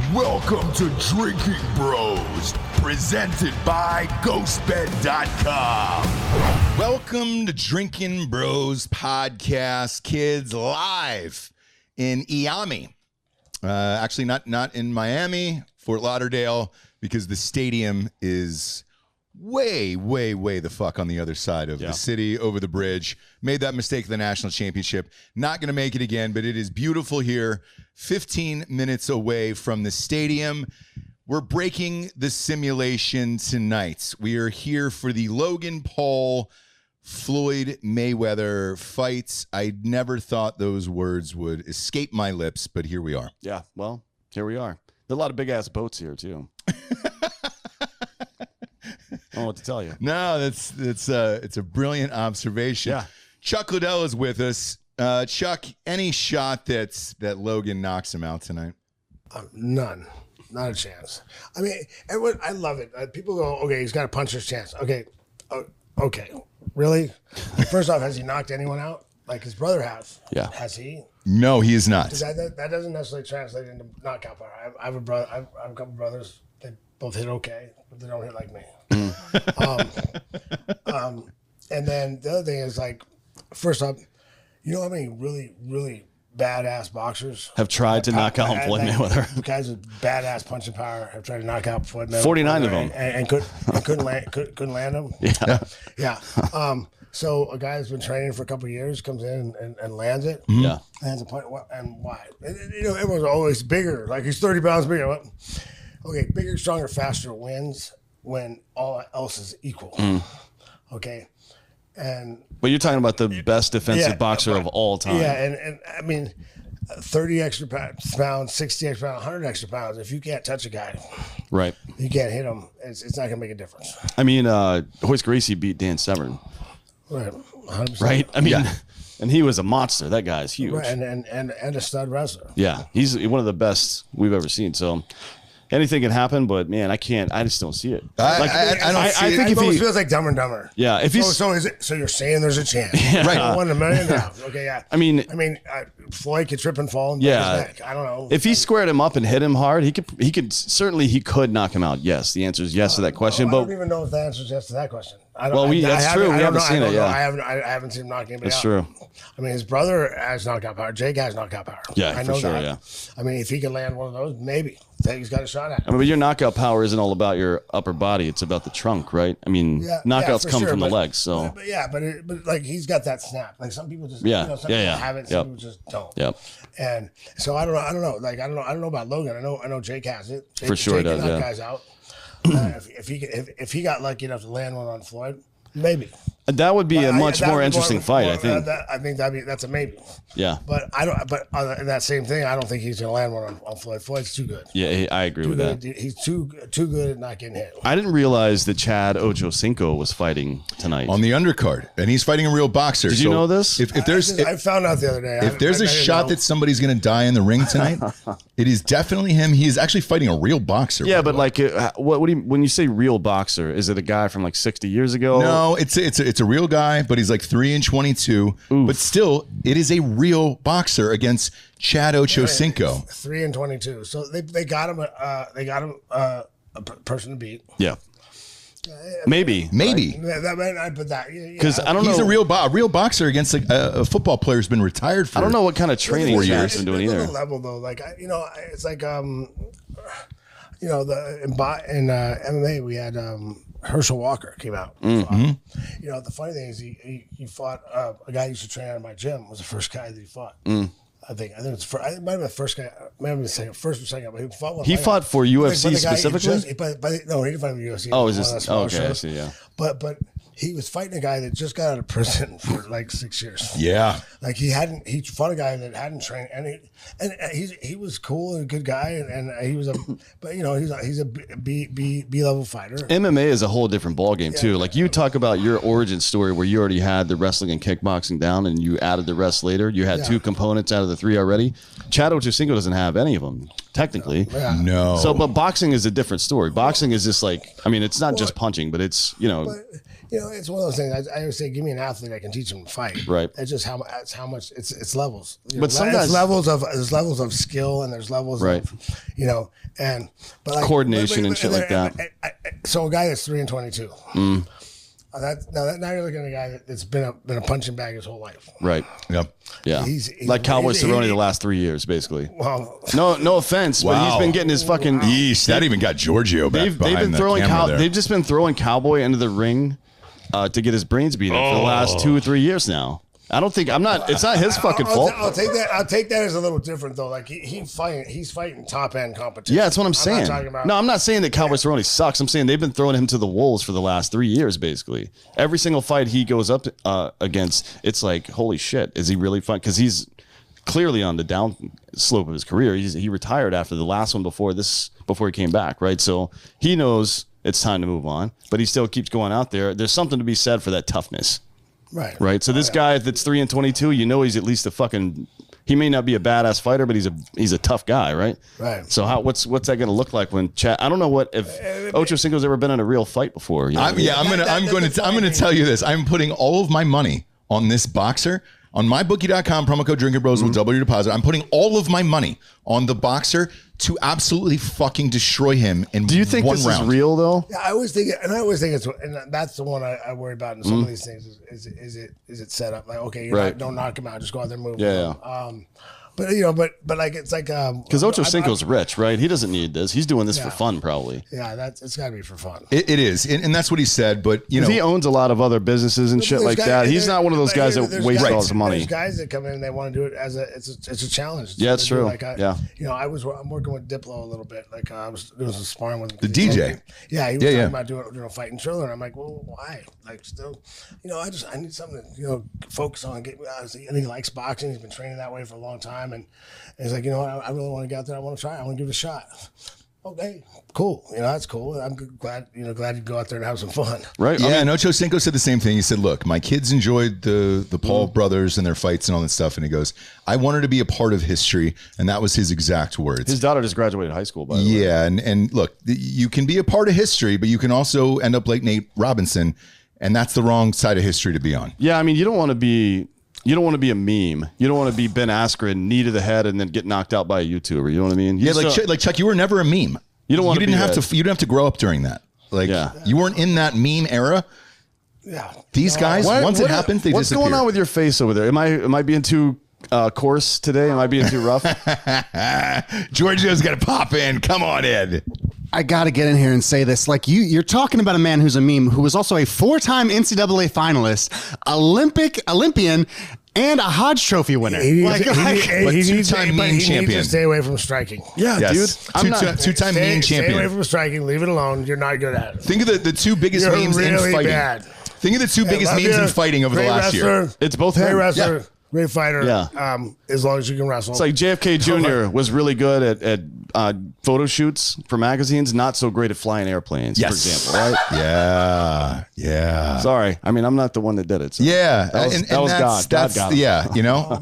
Welcome to Drinking Bros, presented by GhostBed.com. Welcome to Drinking Bros podcast, kids, live in Miami. Actually, not in Miami, Fort Lauderdale, because the stadium is way the fuck on the other side of the city, over the bridge. Made that mistake in the national championship. Not going to make it again, but it is beautiful here. 15 minutes away from the stadium. We're breaking the simulation tonight. We are here for the Logan Paul Floyd Mayweather fights. I never thought those words would escape my lips, but here we are. Yeah, well, here we are. There are a lot of big-ass boats here, too. I don't know what to tell you. No, it's a brilliant observation. Yeah. Chuck Liddell is with us. Chuck, any shot that Logan knocks him out tonight? None. Not a chance. I mean, everyone, I love it. People go, okay, he's got a puncher's chance. Okay. Okay. Really? First off, has he knocked anyone out? Like his brother has. Yeah. Has he? No, he is not. That doesn't necessarily translate into knockout power. I have a brother. I have a couple brothers. They both hit okay, but they don't hit like me. And then the other thing is, like, first off, you know how many really badass boxers Have tried to knock out Floyd Mayweather. Guys with badass punching power have tried to knock out Floyd Mayweather. 49 of them. And couldn't land him. Yeah. Yeah. So a guy who's been training for a couple of years comes in and lands it. Yeah. Lands a punch. And why? You know, everyone's always bigger. Like, he's 30 pounds bigger. Well, okay, bigger, stronger, faster wins when all else is equal. Okay. But you're talking about the best defensive boxer of all time. Yeah, and I mean, 30 extra pounds, 60 extra pounds, 100 extra pounds. If you can't touch a guy, Right. you can't hit him, it's not going to make a difference. I mean, Royce Gracie beat Dan Severn. Right. 100%. Right? I mean, and he was a monster. That guy is huge. Right, and a stud wrestler. Yeah. He's one of the best we've ever seen. So anything can happen, but man, I just don't see it. I think It if almost he, feels like Dumber and Dumber. yeah, if he's, So you're saying there's a chance? Right. $1 in a million? No. Okay, yeah. I mean, Floyd could trip and fall and break his neck. I don't know. if he squared him up and hit him hard, he could knock him out. Yes, the answer is yes to that question. I but don't even know if the answer is yes to that question. I that's true. We haven't seen it. Yeah, I haven't seen him knock anybody out. that's true. I mean, his brother has knockout power. Jake has knockout power. Yeah, I for know sure, that. yeah. I mean, if he can land one of those, maybe he's got a shot at it. I mean, but your knockout power isn't all about your upper body; it's about the trunk, right? I mean, knockouts for come sure, from the but- legs. So but like he's got that snap. Like some people just Yeah, some people yeah. have it, Yep. some people just don't. Yep. And so I don't know. Like I don't know about Logan. I know Jake has it. For sure Jake he does, can knock yeah. guys out. If he got lucky enough to land one on Floyd, maybe. that would be a much That'd more be interesting fight, I think. I think that's a maybe. Yeah. But I don't. But in that same thing, I don't think he's gonna land one on Floyd. Floyd's too good. Yeah, I agree with that. He's too good at not getting hit. I didn't realize that Chad Ochocinco was fighting tonight. On the undercard, and he's fighting a real boxer. Did you know this? If I found out the other day. If there's a shot that somebody's going to die in the ring tonight, it is definitely him. He is actually fighting a real boxer. Yeah, but like, what do you, when you say real boxer, is it a guy from like 60 years ago? No, it's a real guy, but he's like 3-22. But still, it is a real boxer against Chad Ochocinco. 3-22. So they got him. A person to beat. Yeah. Maybe. I put that Because I don't know. He's a real boxer against a football player who's been retired for. I don't know what kind of training 4 Chad's years. been doing either. Level though, like it's like in MMA we had Herschel Walker came out. Mm-hmm. You know, the funny thing is he fought a guy who used to train out of my gym. Was the first guy that he fought. I think it might have been the first guy, might have been the second, first or second, but he fought one. He fought for UFC specifically? No, he didn't fight for UFC. Oh, is this? Oh, okay, I see. Yeah. But he was fighting a guy that just got out of prison for like 6 years. Yeah. Like he fought a guy that hadn't trained, and he was cool and a good guy, and he was but you know he's a B level fighter. MMA is a whole different ballgame too. Like you talk about your origin story where you already had the wrestling and kickboxing down, and you added the rest later. You had two components out of the three already. Chad Ochocinco doesn't have any of them technically. No. So, but boxing is a different story. Boxing is just like, I mean, it's not just punching, but it's, you know. it's one of those things. I always say, give me an athlete I can teach him to fight. Right. It's just how much it's levels. But sometimes there's levels of skill and there's levels right. of, but like, coordination and shit like that. So a guy that's 3-22. Now you're looking at a guy that's been a punching bag his whole life. Right. Yep. Yeah. He's like Cowboy Cerrone the last 3 years, basically. Well, no offense, but he's been getting his fucking. Yeesh, that even got Giorgio back They've behind been the throwing. camera there. They've just been throwing Cowboy into the ring to get his brains beaten for the last 2 or 3 years now. I don't think it's not his fucking fault. I'll take that as a little different though. Like he's fighting top end competition. Yeah, that's what I'm saying. Not talking about, no, I'm not saying that Cowboy Cerrone sucks. I'm saying they've been throwing him to the wolves for the last 3 years, basically. Every single fight he goes up against, it's like, holy shit, is he really fun? Because he's clearly on the down slope of his career. He retired after the last one before he came back, right? So he knows it's time to move on, but he still keeps going out there. There's something to be said for that toughness. Right. So this guy that's 3-22, he's at least he may not be a badass fighter, but he's a tough guy, right? Right. So what's that going to look like when I don't know if Ocho Cinco's ever been in a real fight before. I'm going to tell you this. I'm putting all of my money on this boxer. On mybookie.com, promo code Drinking Bros will double your deposit. I'm putting all of my money on the boxer to absolutely fucking destroy him in one round. Do you think this is real though? Yeah, I always think it's, and that's the one I worry about in some of these things. Is it set up? Like, okay, don't knock him out, just go out there and move. Yeah. But like it's like because Ocho Cinco's rich, right? He doesn't need this. He's doing this for fun, probably. Yeah, it's got to be for fun. It is, and that's what he said. But he owns a lot of other businesses and shit like that. He's not one of those guys that wastes all his money. There's guys that come in and they want to do it as it's a challenge. Yeah, it's true. I'm working with Diplo a little bit. Like I was doing some sparring with him. The DJ. Yeah, he was talking about doing a fight in Triller, and I'm like, well, why? Like, still, I need something to focus on. And he likes boxing. He's been training that way for a long time, and he's like, I really want to get out there. I want to try. I want to give it a shot. Okay, cool. That's cool. I'm glad you go out there and have some fun. Right. Yeah, and Ocho Cinco said the same thing. He said, look, my kids enjoyed the Paul brothers and their fights and all that stuff. And he goes, I wanted to be a part of history. And that was his exact words. His daughter just graduated high school, by the way. Yeah. And look, you can be a part of history, but you can also end up like Nate Robinson. And that's the wrong side of history to be on. Yeah. I mean, you don't want to be a meme. You don't want to be Ben Askren, knee to the head, and then get knocked out by a YouTuber. You know what I mean? Like Chuck, you were never a meme. You didn't have to grow up during that. Like you weren't in that meme era. Yeah. These guys, once it happened, they what's disappeared. going on with your face over there? Am I being too coarse today? Am I being too rough? Giorgio's got to pop in. Come on, Ed. I got to get in here and say this. Like you're talking about a man who's a meme, who was also a 4-time NCAA finalist, Olympian, and a Hodge Trophy winner. He needs two-time meme champion. To stay away from striking. Yeah, yes. Dude. I'm not two-time meme champion. Stay away from striking. Leave it alone. You're not good at it. Think of the two biggest memes really in fighting. Bad. Think of the two biggest memes in fighting over the last year. It's both great him. wrestler. Yeah. Great fighter. Yeah. As long as you can wrestle. It's like JFK Jr. was really good at photo shoots for magazines, not so great at flying airplanes, for example, right? Yeah. Sorry. I mean, I'm not the one that did it. So Yeah. That was God. God got him. Yeah,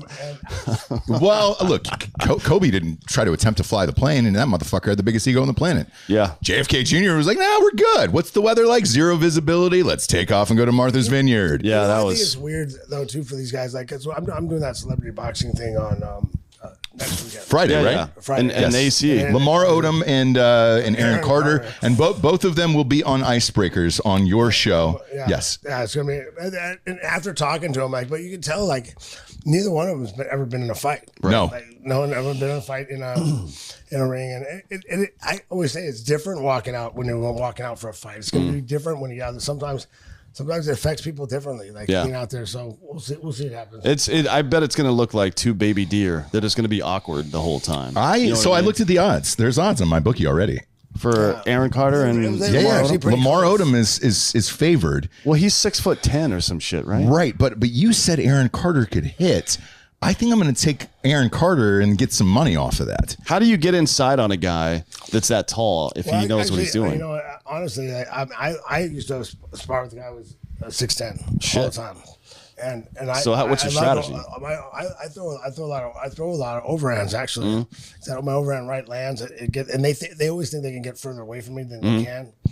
Well, look, Kobe didn't try to attempt to fly the plane, and that motherfucker had the biggest ego on the planet. Yeah. JFK Jr. was like, nah, we're good. What's the weather like? Zero visibility. Let's take off and go to Martha's Vineyard. Yeah, I think it's weird, though, too, for these guys. Like, I'm doing that celebrity boxing thing on next weekend. Friday, right? Yeah. Friday. And AC. Lamar Odom and Aaron Carter. And both of them will be on Icebreakers on your show. Yeah. Yes. Yeah, it's going to be. And after talking to him, but you can tell, neither one of them has ever been in a fight. Right. No. No one ever been in a fight in a ring. And I always say it's different walking out when you're walking out for a fight. It's going to be different when you're out there. Sometimes it affects people differently, being out there. So we'll see what happens. I bet it's going to look like two baby deer that is going to be awkward the whole time. I looked at the odds. There's odds on my bookie already for Aaron Carter and Lamar Odom is favored. Well, he's 6'10" or some shit, right? Right, but you said Aaron Carter could hit. I think I'm going to take Aaron Carter and get some money off of that. How do you get inside on a guy that's that tall if he knows what he's doing? Honestly, I used to spar with a guy who was 6'10" all the time. And what's your strategy? I throw a lot of overhands actually. So my overhand right lands, and they always think they can get further away from me than they can.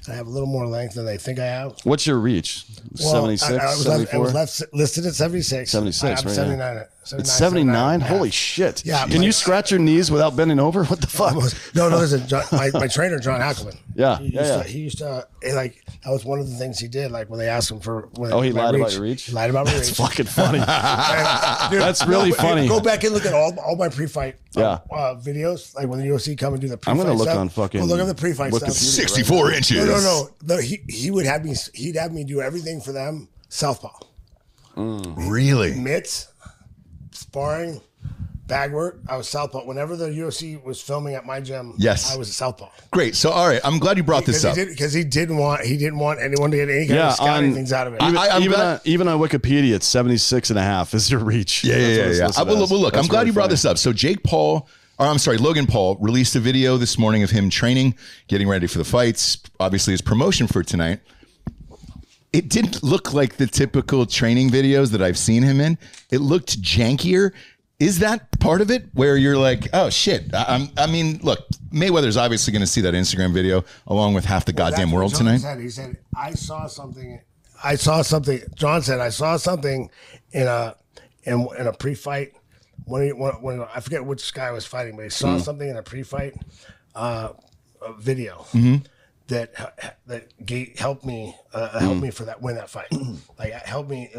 I have a little more length than they think I have. What's your reach? Well, 76, I was 74? left listed at 76. 76, I'm right? 79. Yeah. It's 79? Yeah. Holy shit. Yeah, Can you scratch your knees without bending over? What the fuck? No, listen, my trainer, John Hackelman. Yeah, He used to, like, that was one of the things he did, like, when they asked him for. He lied about your reach? He lied about my reach. That's fucking funny. Dude, That's really funny. Go back and look at all my pre-fight videos, like when the UFC come and do the pre-fight I'm going to look stuff. on fucking. Look at the pre-fight stuff. 64 inches. No. He would have me. He'd have me do everything for them. Southpaw. Really? Mitts, sparring, bag work. I was southpaw. Whenever the UFC was filming at my gym, Yes. I was a southpaw. Great. So, all right. I'm glad you brought this up. Because he didn't want anyone to get any kind of scouting things out of it. Even on Wikipedia, it's 76 and a half is your reach. Yeah. Well, look, I'm glad you brought this up. So Logan Paul released a video this morning of him training, getting ready for the fights, obviously his promotion for tonight. It didn't look like the typical training videos that I've seen him in. It looked jankier. Is that part of it where you're like, oh shit? I mean, look, Mayweather's obviously going to see that Instagram video along with half the goddamn world tonight. He said, I saw something. John said, I saw something in a pre-fight. When I forget which guy was fighting, but he saw something in a pre-fight video that helped me for that win that fight. Like help me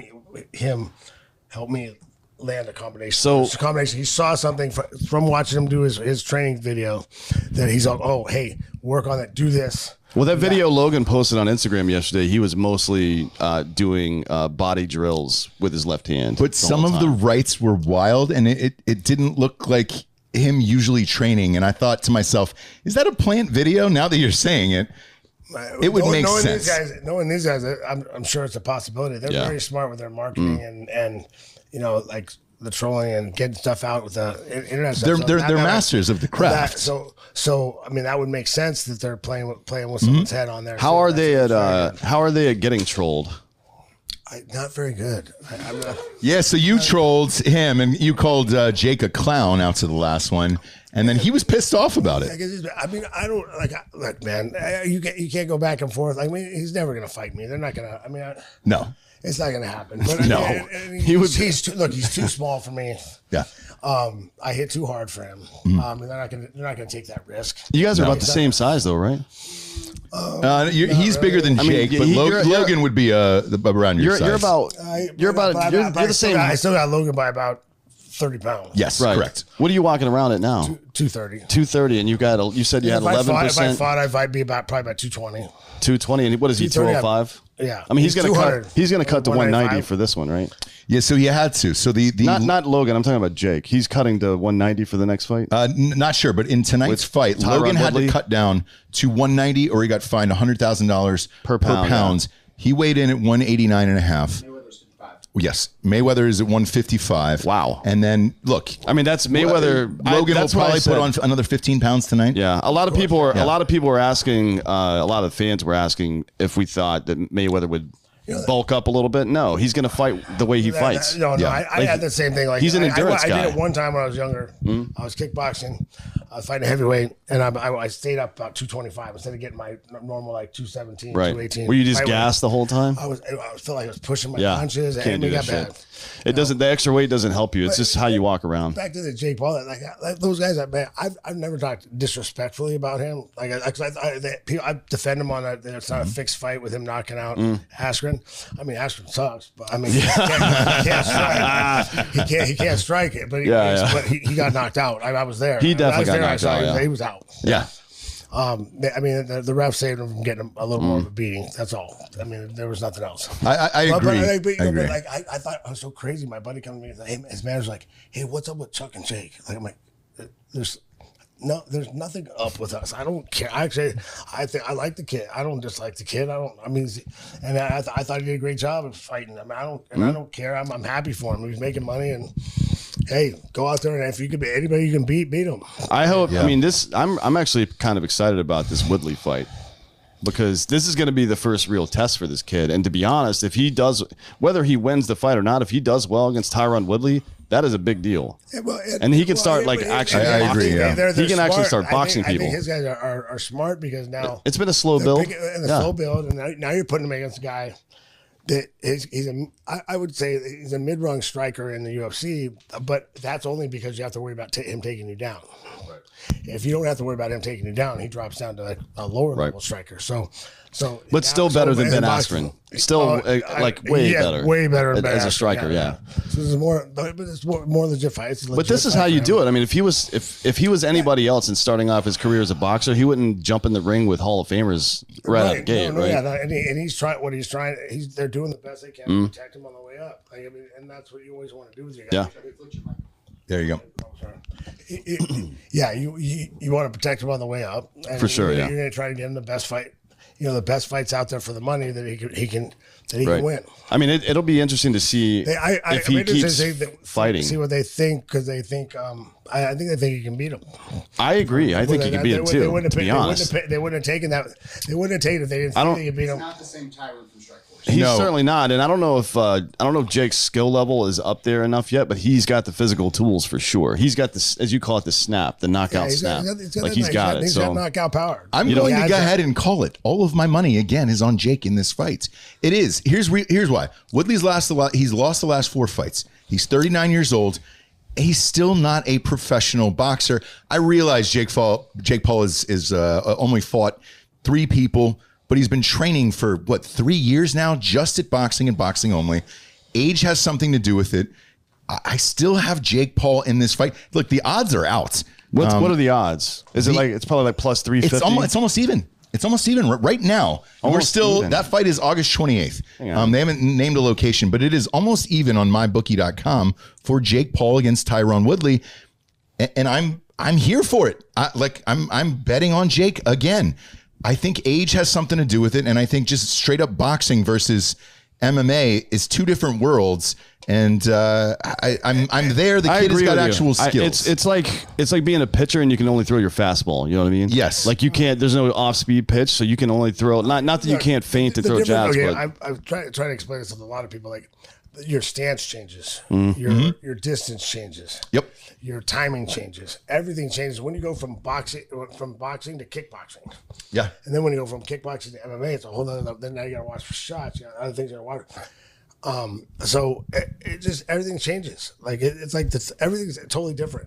land a combination. So it's a combination. He saw something from watching him do his training video that he's like, oh hey, work on it, do this. Well, that video Logan posted on Instagram yesterday, he was mostly doing body drills with his left hand. But some of the rights were wild, and it didn't look like him usually training. And I thought to myself, is that a plant video? Now that you're saying it, it would make sense. Knowing these guys, I'm sure it's a possibility. They're very smart with their marketing and like the trolling and getting stuff out with the internet stuff. They're masters of the craft. So I mean, that would make sense that they're playing with someone's head on there. How are they at getting trolled? Not very good. I'm not. Yeah, so you trolled him and you called Jake a clown out to the last one, and then he was pissed off about it. I mean, I don't look, man. You can't go back and forth. I mean, he's never gonna fight me. They're not gonna. I mean, No. It's not gonna happen. But No. he's too small for me. Yeah. I hit too hard for him. And they're not gonna take that risk. You guys are about the same size, though, right? He's bigger than Jake, but Logan would be around your size. You're the same. I still got Logan by about 30 pounds. Yes, right. correct. What are you walking around at now? 230. 230, and you said you had 11%. If I fought, I'd be probably about 220. 220, and what is he? 205. Yeah. I mean, he's gonna cut to 190 for this one, right? Yeah, so he had to. So the not Logan. I'm talking about Jake. He's cutting to 190 for the next fight. Not sure, but in tonight's fight, Logan had to cut down to 190, or he got fined $100,000 per pound. Yeah. He weighed in at 189.5. Yes, Mayweather is at 155. Wow. And then look, I mean, that's Mayweather. Logan will probably put on another 15 pounds tonight. Yeah, a lot of people were asking. A lot of fans were asking if we thought that Mayweather would bulk up a little bit. No, he's going to fight the way he fights. I had the same thing. Like, he's an endurance guy. I did it one time when I was younger. I was kickboxing. I was fighting heavyweight, and I stayed up about 225 instead of getting my normal like 217, right. 218. Were you just gassed the whole time? I felt like I was pushing my punches, can't and do it got that bad. It doesn't. The extra weight doesn't help you. It's just how you walk around. Back to the Jake Paul, like those guys. I've never talked disrespectfully about him. Like I defend him on that. It's not a fixed fight with him knocking out Askren. I mean, Askren sucks, but I mean, he can't strike. He can't strike it, but he got knocked out. I was there. He definitely got knocked out. He was out. Yeah. I mean, the ref saved him from getting a little more of a beating. That's all. I mean, there was nothing else. I agree. But I thought I was so crazy. My buddy comes to me and said, hey, his manager's like, hey, what's up with Chuck and Jake? Like, I'm like, there's nothing up with us. I don't care. Actually, I think I like the kid. I don't dislike the kid. I thought he did a great job of fighting. I mean, I don't care. I'm happy for him. He's making money, and hey, go out there, and if you could be anybody you can beat him. I hope. Yeah. I mean, I'm actually kind of excited about this Woodley fight, because this is going to be the first real test for this kid. And to be honest, if he does, whether he wins the fight or not, if he does well against Tyron Woodley, That is a big deal. Yeah, well, and he can start actually. I agree. Yeah. He can actually start boxing I people. think his guys are smart because now It's been a slow build. slow build, and now you're putting him against a guy that I would say he's a mid-rung striker in the UFC, but that's only because you have to worry about him taking you down. Right. If you don't have to worry about him taking you down, he drops down to like a lower level striker. But still better than Ben Askren. Still way better. Way better than as a striker. Yeah. So this is more, but it's more legit fight. But this is how you do it. I mean, if he was anybody else and starting off his career as a boxer, he wouldn't jump in the ring with Hall of Famers right out the gate, right? Yeah, and he's trying. What he's trying. They're doing the best they can to protect him on the way up. Like, I mean, and that's what you always want to do with your guys. Yeah. There you go. Yeah, you want to protect him on the way up. And for sure. You're going to try to get him the best fight. The best fights out there for the money that he can win. I mean, it'll be interesting to see if he keeps fighting. See what they think, because they think I think they think he can beat him. I agree. I think he can beat him too. To be honest, they wouldn't have taken that. They wouldn't have taken it if they didn't think he could beat him. It's not the same Tyron from Strikeforce. He's certainly not, and I don't know if Jake's skill level is up there enough yet, but he's got the physical tools for sure. He's got this, as you call it, the snap, the knockout snap. He's got it. He's got knockout power. I'm going to go ahead and call it. All of my money again is on Jake in this fight. It is. Here's why. Woodley's lost He's lost the last 4 fights. He's 39 years old. He's still not a professional boxer. I realize Jake Paul is only fought 3 people. But he's been training for 3 years now, just at boxing and boxing only. Age has something to do with it. I still have Jake Paul in this fight. Look, the odds are out. What are the odds? Is it it's probably like plus 350? It's almost even. It's almost even right now. We're still even. That fight is August 28th. They haven't named a location, but it is almost even on mybookie.com for Jake Paul against Tyron Woodley, and I'm here for it. I'm betting on Jake again. I think age has something to do with it, and I think just straight up boxing versus MMA is 2 different worlds. And I'm there. The kid has got actual skills. It's like being a pitcher and you can only throw your fastball. You know what I mean? Yes. Like you can't. There's no off-speed pitch, so you can only throw. Not that you can't feint and throw jabs. Okay, but I'm trying to explain this to a lot of people. Like your stance changes, your distance changes. Yep. Your timing changes. Everything changes when you go from boxing to kickboxing. Yeah. And then when you go from kickboxing to MMA, it's a whole other. Then now you got to watch for shots. You got other things you got to watch. So it just everything changes. Like it's like this, everything's totally different.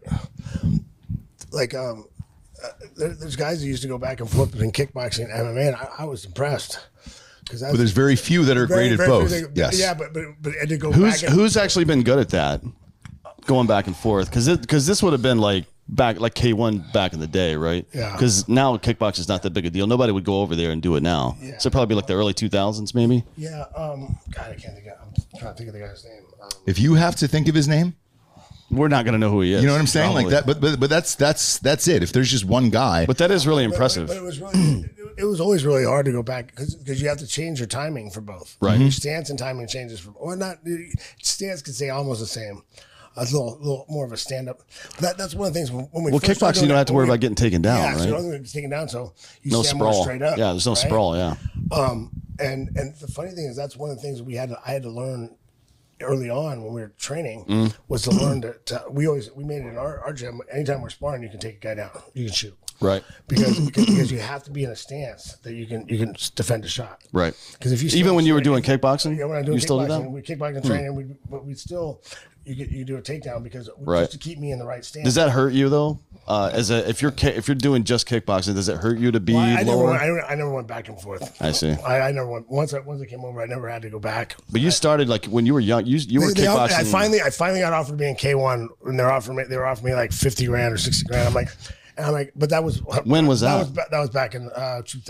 Like there's guys who used to go back and forth between kickboxing and MMA, and I was impressed. But there's very few that are great at both. Yes. Yeah, but and to go who's actually been good at that? Going back and forth, because this would have been like K1 back in the day, right? Yeah. Because now kickboxing is not that big a deal. Nobody would go over there and do it now. Yeah. So probably like the early 2000s, maybe. Yeah. God, I can't think. I'm trying to think of the guy's name. If you have to think of his name, we're not gonna know who he is. You know what I'm saying? Probably. Like that. But that's it. If there's just one guy. But that is really impressive. But it was really. It was always really hard to go back because you have to change your timing for both. Right. Your stance and timing changes or not. Stance can stay almost the same. A little more of a stand up. That's one of the things when we. Well, kickboxing, you don't have to worry about getting taken down, right? So you don't have to get taken down, so you no stand sprawl. more straight up. Yeah, there's no right? sprawl. Yeah. And the funny thing is that's one of the things I had to learn early on when we were training was to learn to we made it in our gym. Anytime we're sparring, you can take a guy down. You can shoot. Right. Because you have to be in a stance that you can defend a shot. Right. Because if you even when you were doing kickboxing, yeah, when I do you still do that. We kickboxing training, but we still you do a takedown because just to keep me in the right stance. Does that hurt you though? If you're doing just kickboxing, does it hurt you to be lower? I never went back and forth. I see. I never went once I came over. I never had to go back. But you started like when you were young. You were kickboxing. I finally got offered to be in K1, and they were offering me like $50,000 or $60,000. I'm like, but that was when was that? That was back in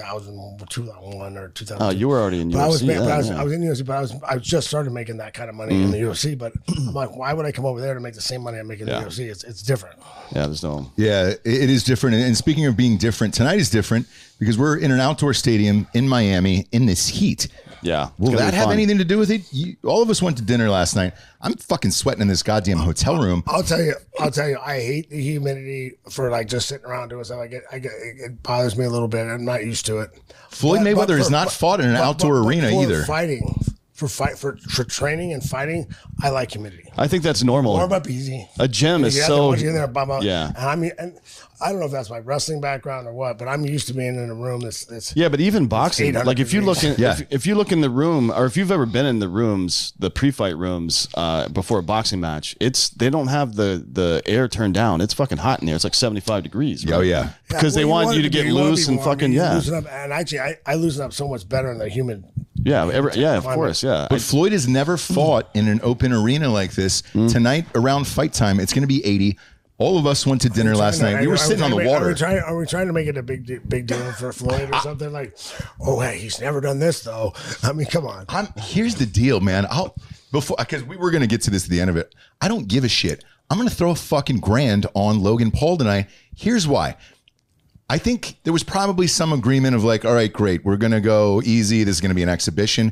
2001 or 2002. Oh, you were already in UFC. I was in UFC, but I just started making that kind of money in the UFC. But I'm like, why would I come over there to make the same money I'm making in the UFC? It's different. Yeah, there's no. Yeah, it is different. And speaking of being different, tonight is different because we're in an outdoor stadium in Miami in this heat. Yeah. Will that have anything to do with it? All of us went to dinner last night. I'm fucking sweating in this goddamn hotel room. I'll tell you. I hate the humidity for like just sitting around doing stuff. It bothers me a little bit. I'm not used to it. Floyd Mayweather has not fought in an outdoor arena either. for training and fighting, I like humidity. I think that's normal. Warm up easy. A gym is You have to so once you're in there, bum out. yeah. And I mean, and I don't know if that's my wrestling background or what, but I'm used to being in a room that's Yeah, but even boxing, 800 like if you look in, degrees. if you look in the room, or if you've ever been in the rooms, the pre-fight rooms before a boxing match, they don't have the air turned down. It's fucking hot in there. It's like 75 degrees. Right? Oh, yeah. Because they want you to get loose and fucking loosen up, and actually, I loosen up so much better in the humid. Yeah, of course, yeah. But Floyd has never fought in an open arena like this. Tonight, around fight time, it's going to be 80. All of us went to dinner last night. We were sitting on the water. Are we trying to make it a big deal for Floyd or something? Like, oh, hey, he's never done this, though. I mean, come on. Here's the deal, man. Because we were going to get to this at the end of it. I don't give a shit. I'm going to throw a fucking grand on Logan Paul tonight. Here's why. I think there was probably some agreement of like, all right, great. We're going to go easy. This is going to be an exhibition.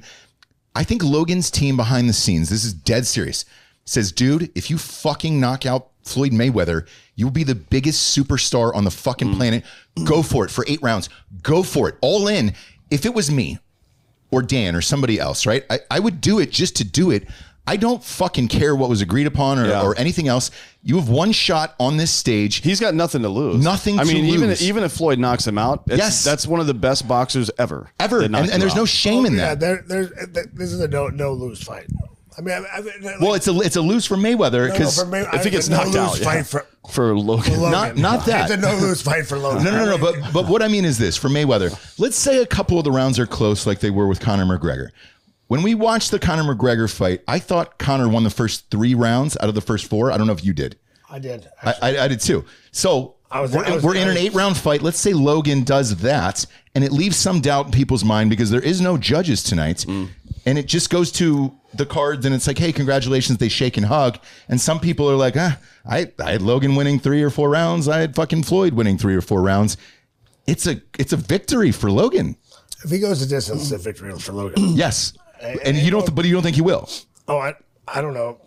I think Logan's team behind the scenes, this is dead serious, says, dude, if you fucking knock out Floyd Mayweather, you'll be the biggest superstar on the fucking planet. Go for it for 8 rounds. Go for it. All in. If it was me or Dan or somebody else, right? I would do it just to do it. I don't fucking care what was agreed upon or anything else. You have one shot on this stage. He's got nothing to lose. Nothing to lose. Even if Floyd knocks him out, that's one of the best boxers ever. And there's no shame in that. This is a no lose fight. I mean, well, it's a lose for Mayweather because if he gets knocked out, fight for Logan. Not that. It's a no lose fight for Logan. No. But what I mean is this: for Mayweather, let's say a couple of the rounds are close, like they were with Conor McGregor. When we watched the Conor McGregor fight, I thought Conor won the first 3 rounds out of the first 4. I don't know if you did. I did. I did too. So we're in an 8-round fight. Let's say Logan does that, and it leaves some doubt in people's mind because there is no judges tonight. And it just goes to the cards, and it's like, hey, congratulations, they shake and hug. And some people are like, I had Logan winning 3 or 4 rounds. I had fucking Floyd winning 3 or 4 rounds. It's a victory for Logan. If he goes the distance, it's a victory for Logan. Yes. And you don't think he will? Oh, I don't know.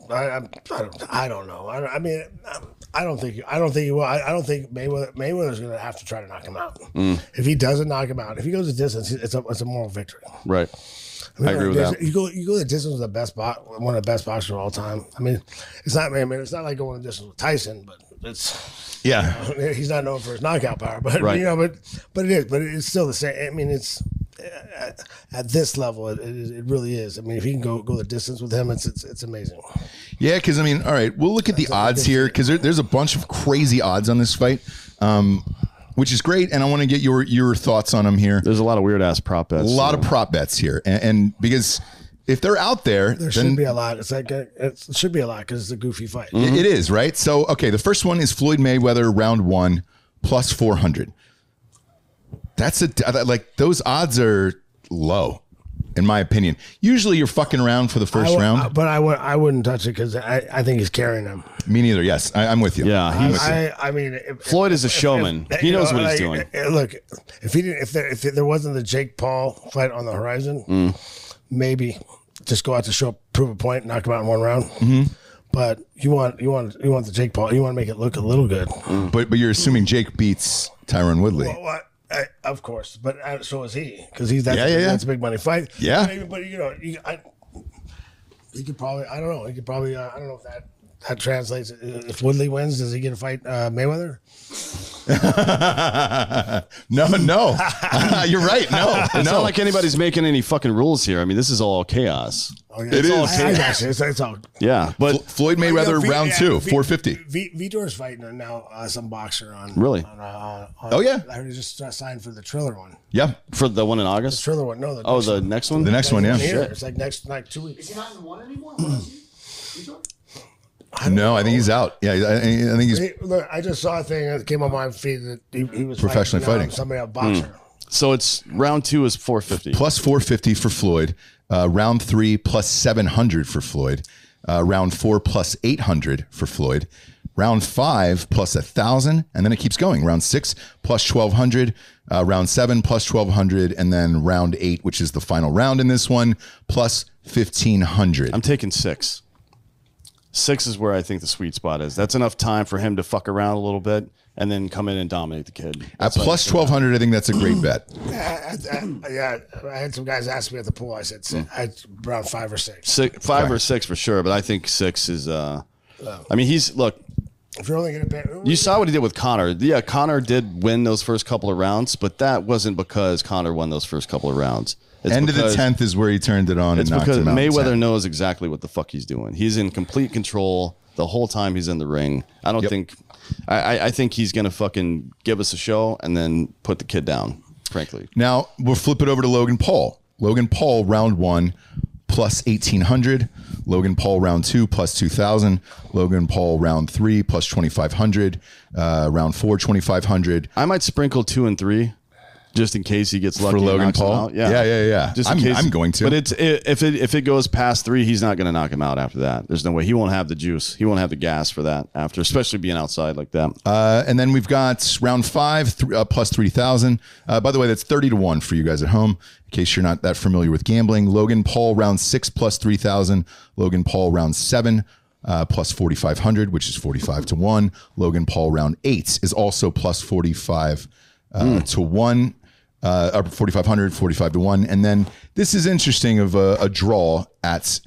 I don't know. I mean, I don't think he will. I don't think Mayweather's going to have to try to knock him out. If he doesn't knock him out, if he goes the distance, it's a moral victory. Right. I agree with that. You go the distance with one of the best boxers of all time. I mean, it's not like going the distance with Tyson, but it's he's not known for his knockout power, but right. But it's still the same. I mean, it's at this level, it really is. I mean, if he can go the distance with him, it's amazing. Yeah, because I mean, all right, we'll look at the odds here because there's a bunch of crazy odds on this fight, which is great, and I want to get your thoughts on them here. There's a lot of weird ass prop bets. A lot of prop bets here, and because if they're out there, should be a lot. It's like it should be a lot because it's a goofy fight. It is, right? So, okay, the first one is Floyd Mayweather round 1 plus 400. That's like those odds are low, in my opinion. Usually, you're fucking around for the first round, but I wouldn't touch it because I think he's carrying him. Me neither. Yes, I'm with you. Yeah, I mean, Floyd is a showman. He knows what he's doing. Look, if there wasn't the Jake Paul fight on the horizon, maybe just go out to prove a point, knock him out in 1 round. But you want the Jake Paul. You want to make it look a little good. But you're assuming Jake beats Tyron Woodley. Well, of course, but so is he because that's a big money fight. Yeah, but he could probably. I don't know. He could probably. I don't know if that translates. If Woodley wins, does he get to fight Mayweather? No. You're right. No, it's not like anybody's making any fucking rules here. I mean, this is all chaos. Oh, yeah. It is. All chaos. It's all. Yeah, but Floyd Mayweather round 2, 450. Vitor's fighting now some boxer on. Really? Oh yeah. I heard he just signed for the Triller one. Yeah. For the one in August. The Triller one. No. The next one. The next one. Yeah. Here. It's like next 2 weeks. Is he not in the one anymore? No, I think he's out. Yeah, I think he's. Look, I just saw a thing that came on my feed that he was professionally fighting somebody, a boxer. So it's round 2 is 450. Plus 450 for Floyd. Round 3 plus 700 for Floyd. Round 4 plus 800 for Floyd. Round 5 plus 1,000, and then it keeps going. Round 6 plus 1,200. Round 7 plus 1,200, and then round 8, which is the final round in this one, plus 1,500. I'm taking 6. 6 is where I think the sweet spot is. That's enough time for him to fuck around a little bit and then come in and dominate the kid. At plus 1,200, I think that's a great bet. Yeah, I had some guys ask me at the pool. I said around 5 or 6. Five or six for sure, but I think 6 is. I mean, look. If you're only going to bet, You saw what he did with Connor. Yeah, Connor did win those first couple of rounds, but that wasn't because Connor won those first couple of rounds. It's End of the 10th is where he turned it on and It's knocked because him out. Mayweather knows exactly what the fuck he's doing. He's in complete control the whole time he's in the ring. I don't think. I think he's gonna fucking give us a show and then put the kid down. Frankly. Now we'll flip it over to Logan Paul. Logan Paul round 1 plus 1,800. Logan Paul round 2 plus 2,000. Logan Paul round 3 plus 2,500. Round 4 2,500. I might sprinkle 2 and 3. Just in case he gets lucky For Logan and knocks him Paul? out. Yeah. Just in case. I'm going to. But if it goes past 3, he's not going to knock him out after that. There's no way. He won't have the juice. He won't have the gas for that after, especially being outside like that. And then we've got round 5 plus 3,000. By the way, that's 30-1 for you guys at home, in case you're not that familiar with gambling. Logan Paul round 6 plus 3,000. Logan Paul round 7 plus 4,500, which is 45-1. Logan Paul round 8 is also plus 45 to 1. 4,500, 45-1. And then this is interesting of a draw at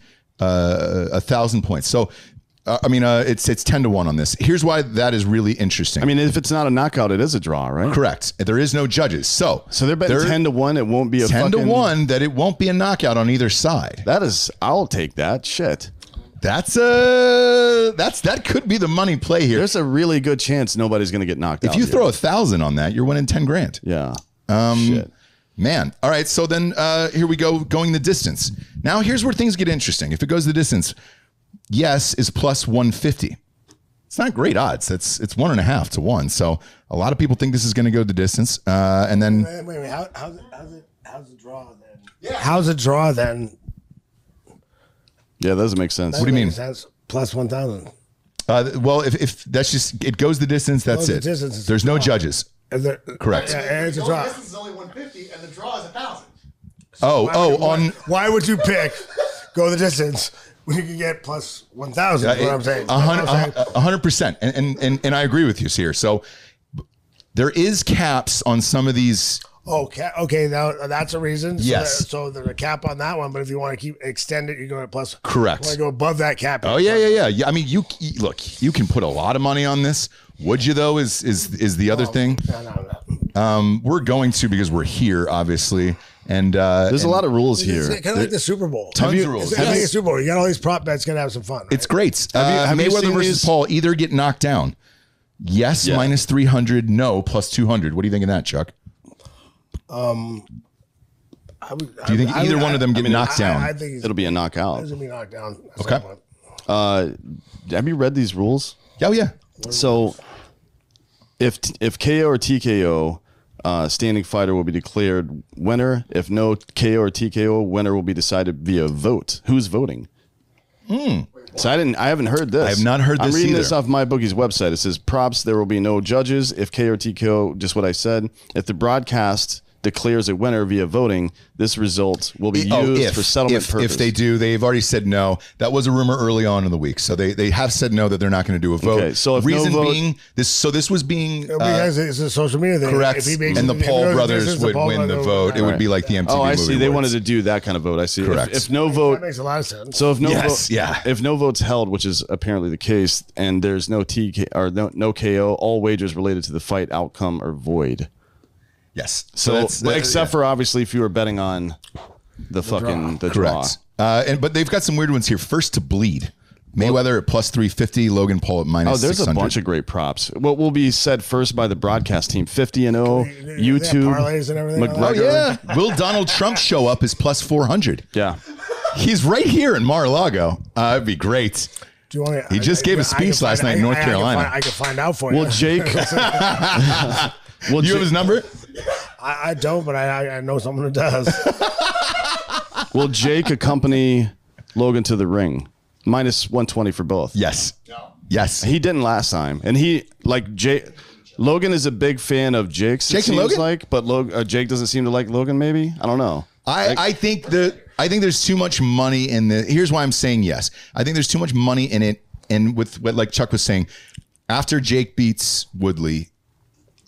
1,000 points. So, it's 10-1 on this. Here's why that is really interesting. I mean, if it's not a knockout, it is a draw, right? Correct. There is no judges. So they're betting 10-1. It won't be a 10-1 that it won't be a knockout on either side. I'll take that. Shit. That could be the money play here. There's a really good chance nobody's going to get knocked out. If you throw 1,000 on that, you're winning 10 grand. Yeah. Shit. Man. All right. So then here we go, going the distance. Now here's where things get interesting. If it goes the distance, yes is plus 150. It's not great odds. It's 1.5 to 1. So a lot of people think this is going to go the distance. And then wait. How's the draw then? Yeah. How's the draw then? Yeah, that doesn't make sense. What do you mean? Sense. Plus 1,000. Well, if that's just it goes the distance, that's it. There's no judges. Correct. Yeah, it's a draw. The distance is only 150 and the draw is 1,000. Why would you pick go the distance when you can get plus 1,000? That's what I'm saying. 100%. And I agree with you here. So there is caps on some of these. Okay. Now that's a reason. Yes. So there's a cap on that one, but if you want to extend it, you go at plus. Correct. You want to go above that cap. Oh yeah. I mean, you can put a lot of money on this. Would you though? Is the other thing? No. We're going to because we're here, obviously, and there's a lot of rules here. It's kind of like the Super Bowl. Tons of rules. It's kind of like a Super Bowl. You got all these prop bets. Gonna have some fun. Right? It's great. Have you Mayweather seen versus these? Paul either get knocked down. Yes, Yeah. minus 300. No, plus 200. What do you think of that, Chuck? Do Do you think either one of them get knocked down? I think It'll be a knockout. He's gonna be knocked down. at Okay. some point. Have you read these rules? Oh yeah. So, if KO or TKO, standing fighter will be declared winner. If no KO or TKO, winner will be decided via vote. Who's voting? So I haven't heard this. I have not heard this I'm reading either. this off MyBookie's website. It says props. There will be no judges. If KO or TKO, just what I said. If the broadcast declares a winner via voting, this result will be used for settlement purposes. If they do, they've already said no. That was a rumor early on in the week, so they have said no, that they're not going to do a vote. Okay, so if no reason vote- being this was being Because it's a social media thing. correct, If he makes and the if he Paul goes brothers distance, would Paul win the brother vote. It would be like the MTV Oh, I Movie see. They Awards. wanted to do that kind of vote. I see. Correct. If no That vote, makes a lot of sense. so if no Yes, vote, yeah. if no votes held, which is apparently the case, and there's no TK or no KO, all wagers related to the fight outcome are void. Yes. So, that's except for obviously if you were betting on the draw. correct. But they've got some weird ones here. First to bleed. Mayweather at plus 350, Logan Paul at minus Oh, there's 600. a bunch of great props. What will be said first by the broadcast team? 50-0, They have YouTube, parlays and everything. Oh McGregor. yeah. Will Donald Trump show up as plus 400? Yeah. He's right here in Mar-a-lago. It'd be great. Do you want He just gave a speech last night in North Carolina. I can find out for Well, you. Jake. You have his number? I don't, but I know someone who does. Will Jake accompany Logan to the ring? Minus 120 for both. Yes. Yes. He didn't last time, and Logan is a big fan of Jake's. Jake it and seems Logan? like, but Jake doesn't seem to like Logan. Maybe I don't know. I think there's too much money in the. Here's why I'm saying yes. I think there's too much money in it, and with what like Chuck was saying, after Jake beats Woodley,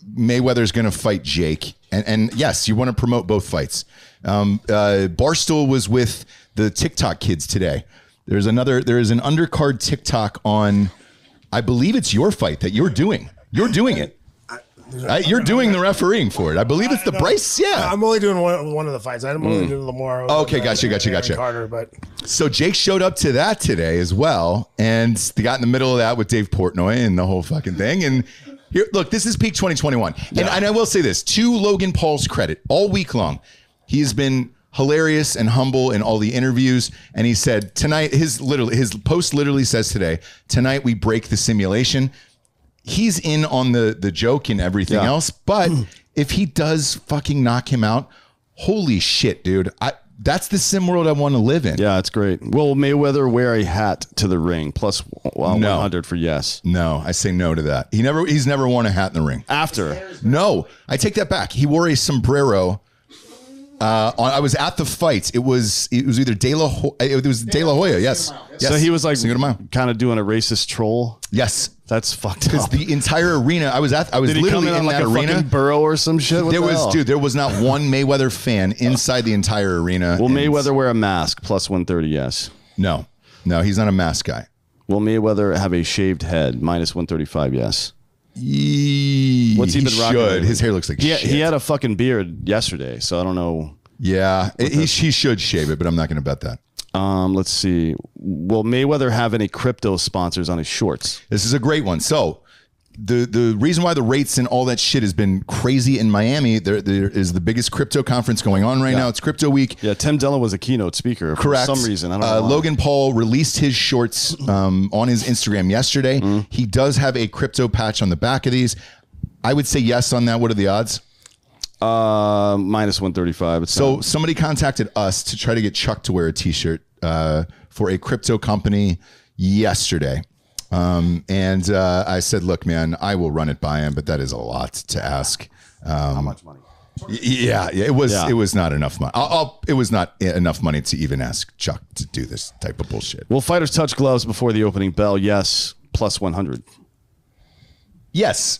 Mayweather's going to fight Jake. And yes, you want to promote both fights. Barstool was with the TikTok kids today. There is an undercard TikTok on, I believe it's your fight that you're doing. You're doing it. You're doing the refereeing for it. I believe it's the Bryce. Yeah. I'm only doing one of the fights. I'm only doing Lamar. Okay, gotcha. Carter, but so Jake showed up to that today as well, and they got in the middle of that with Dave Portnoy and the whole fucking thing. And here, look, this is peak 2021. And I will say this, to Logan Paul's credit, all week long, he has been hilarious and humble in all the interviews. And he said tonight, his post literally says today, tonight we break the simulation. He's in on the joke and everything else. But if he does fucking knock him out, holy shit, dude. That's the sim world I want to live in. Yeah, it's great. Will Mayweather wear a hat to the ring? Plus 100 for yes. No, I say no to that. He's never worn a hat in the ring. After. No, I take that back. He wore a sombrero. I was at the fight. It was either De La Hoya. Yes. So he was like Cinco de Mayo. kind of doing a racist troll. Yes. That's fucked Because up. the entire arena, I was Did he literally come in on in like that a arena. fucking burrow or some shit? What the hell? There was not one Mayweather fan inside the entire arena. Will Mayweather wear a mask? Plus 130, yes. No, he's not a mask guy. Will Mayweather have a shaved head? Minus 135, yes. What's he been rocking should. lately? His hair looks like shit. He had a fucking beard yesterday, so I don't know. Yeah, he should shave it, but I'm not going to bet that. Let's see. Will Mayweather have any crypto sponsors on his shorts? This is a great one. So the reason why the rates and all that shit has been crazy in Miami, there is the biggest crypto conference going on right now. It's Crypto Week. Yeah, Tim Dillon was a keynote speaker Correct. For some reason. I don't know why. Logan Paul released his shorts on his Instagram yesterday. He does have a crypto patch on the back of these. I would say yes on that. What are the odds? Minus 135. So somebody contacted us to try to get Chuck to wear a t-shirt for a crypto company yesterday. And I said, look, man, I will run it by him, but that is a lot to ask. How much money? Yeah, it was not enough money. It was not enough money to even ask Chuck to do this type of bullshit. Will fighters touch gloves before the opening bell? Yes. Plus 100. Yes.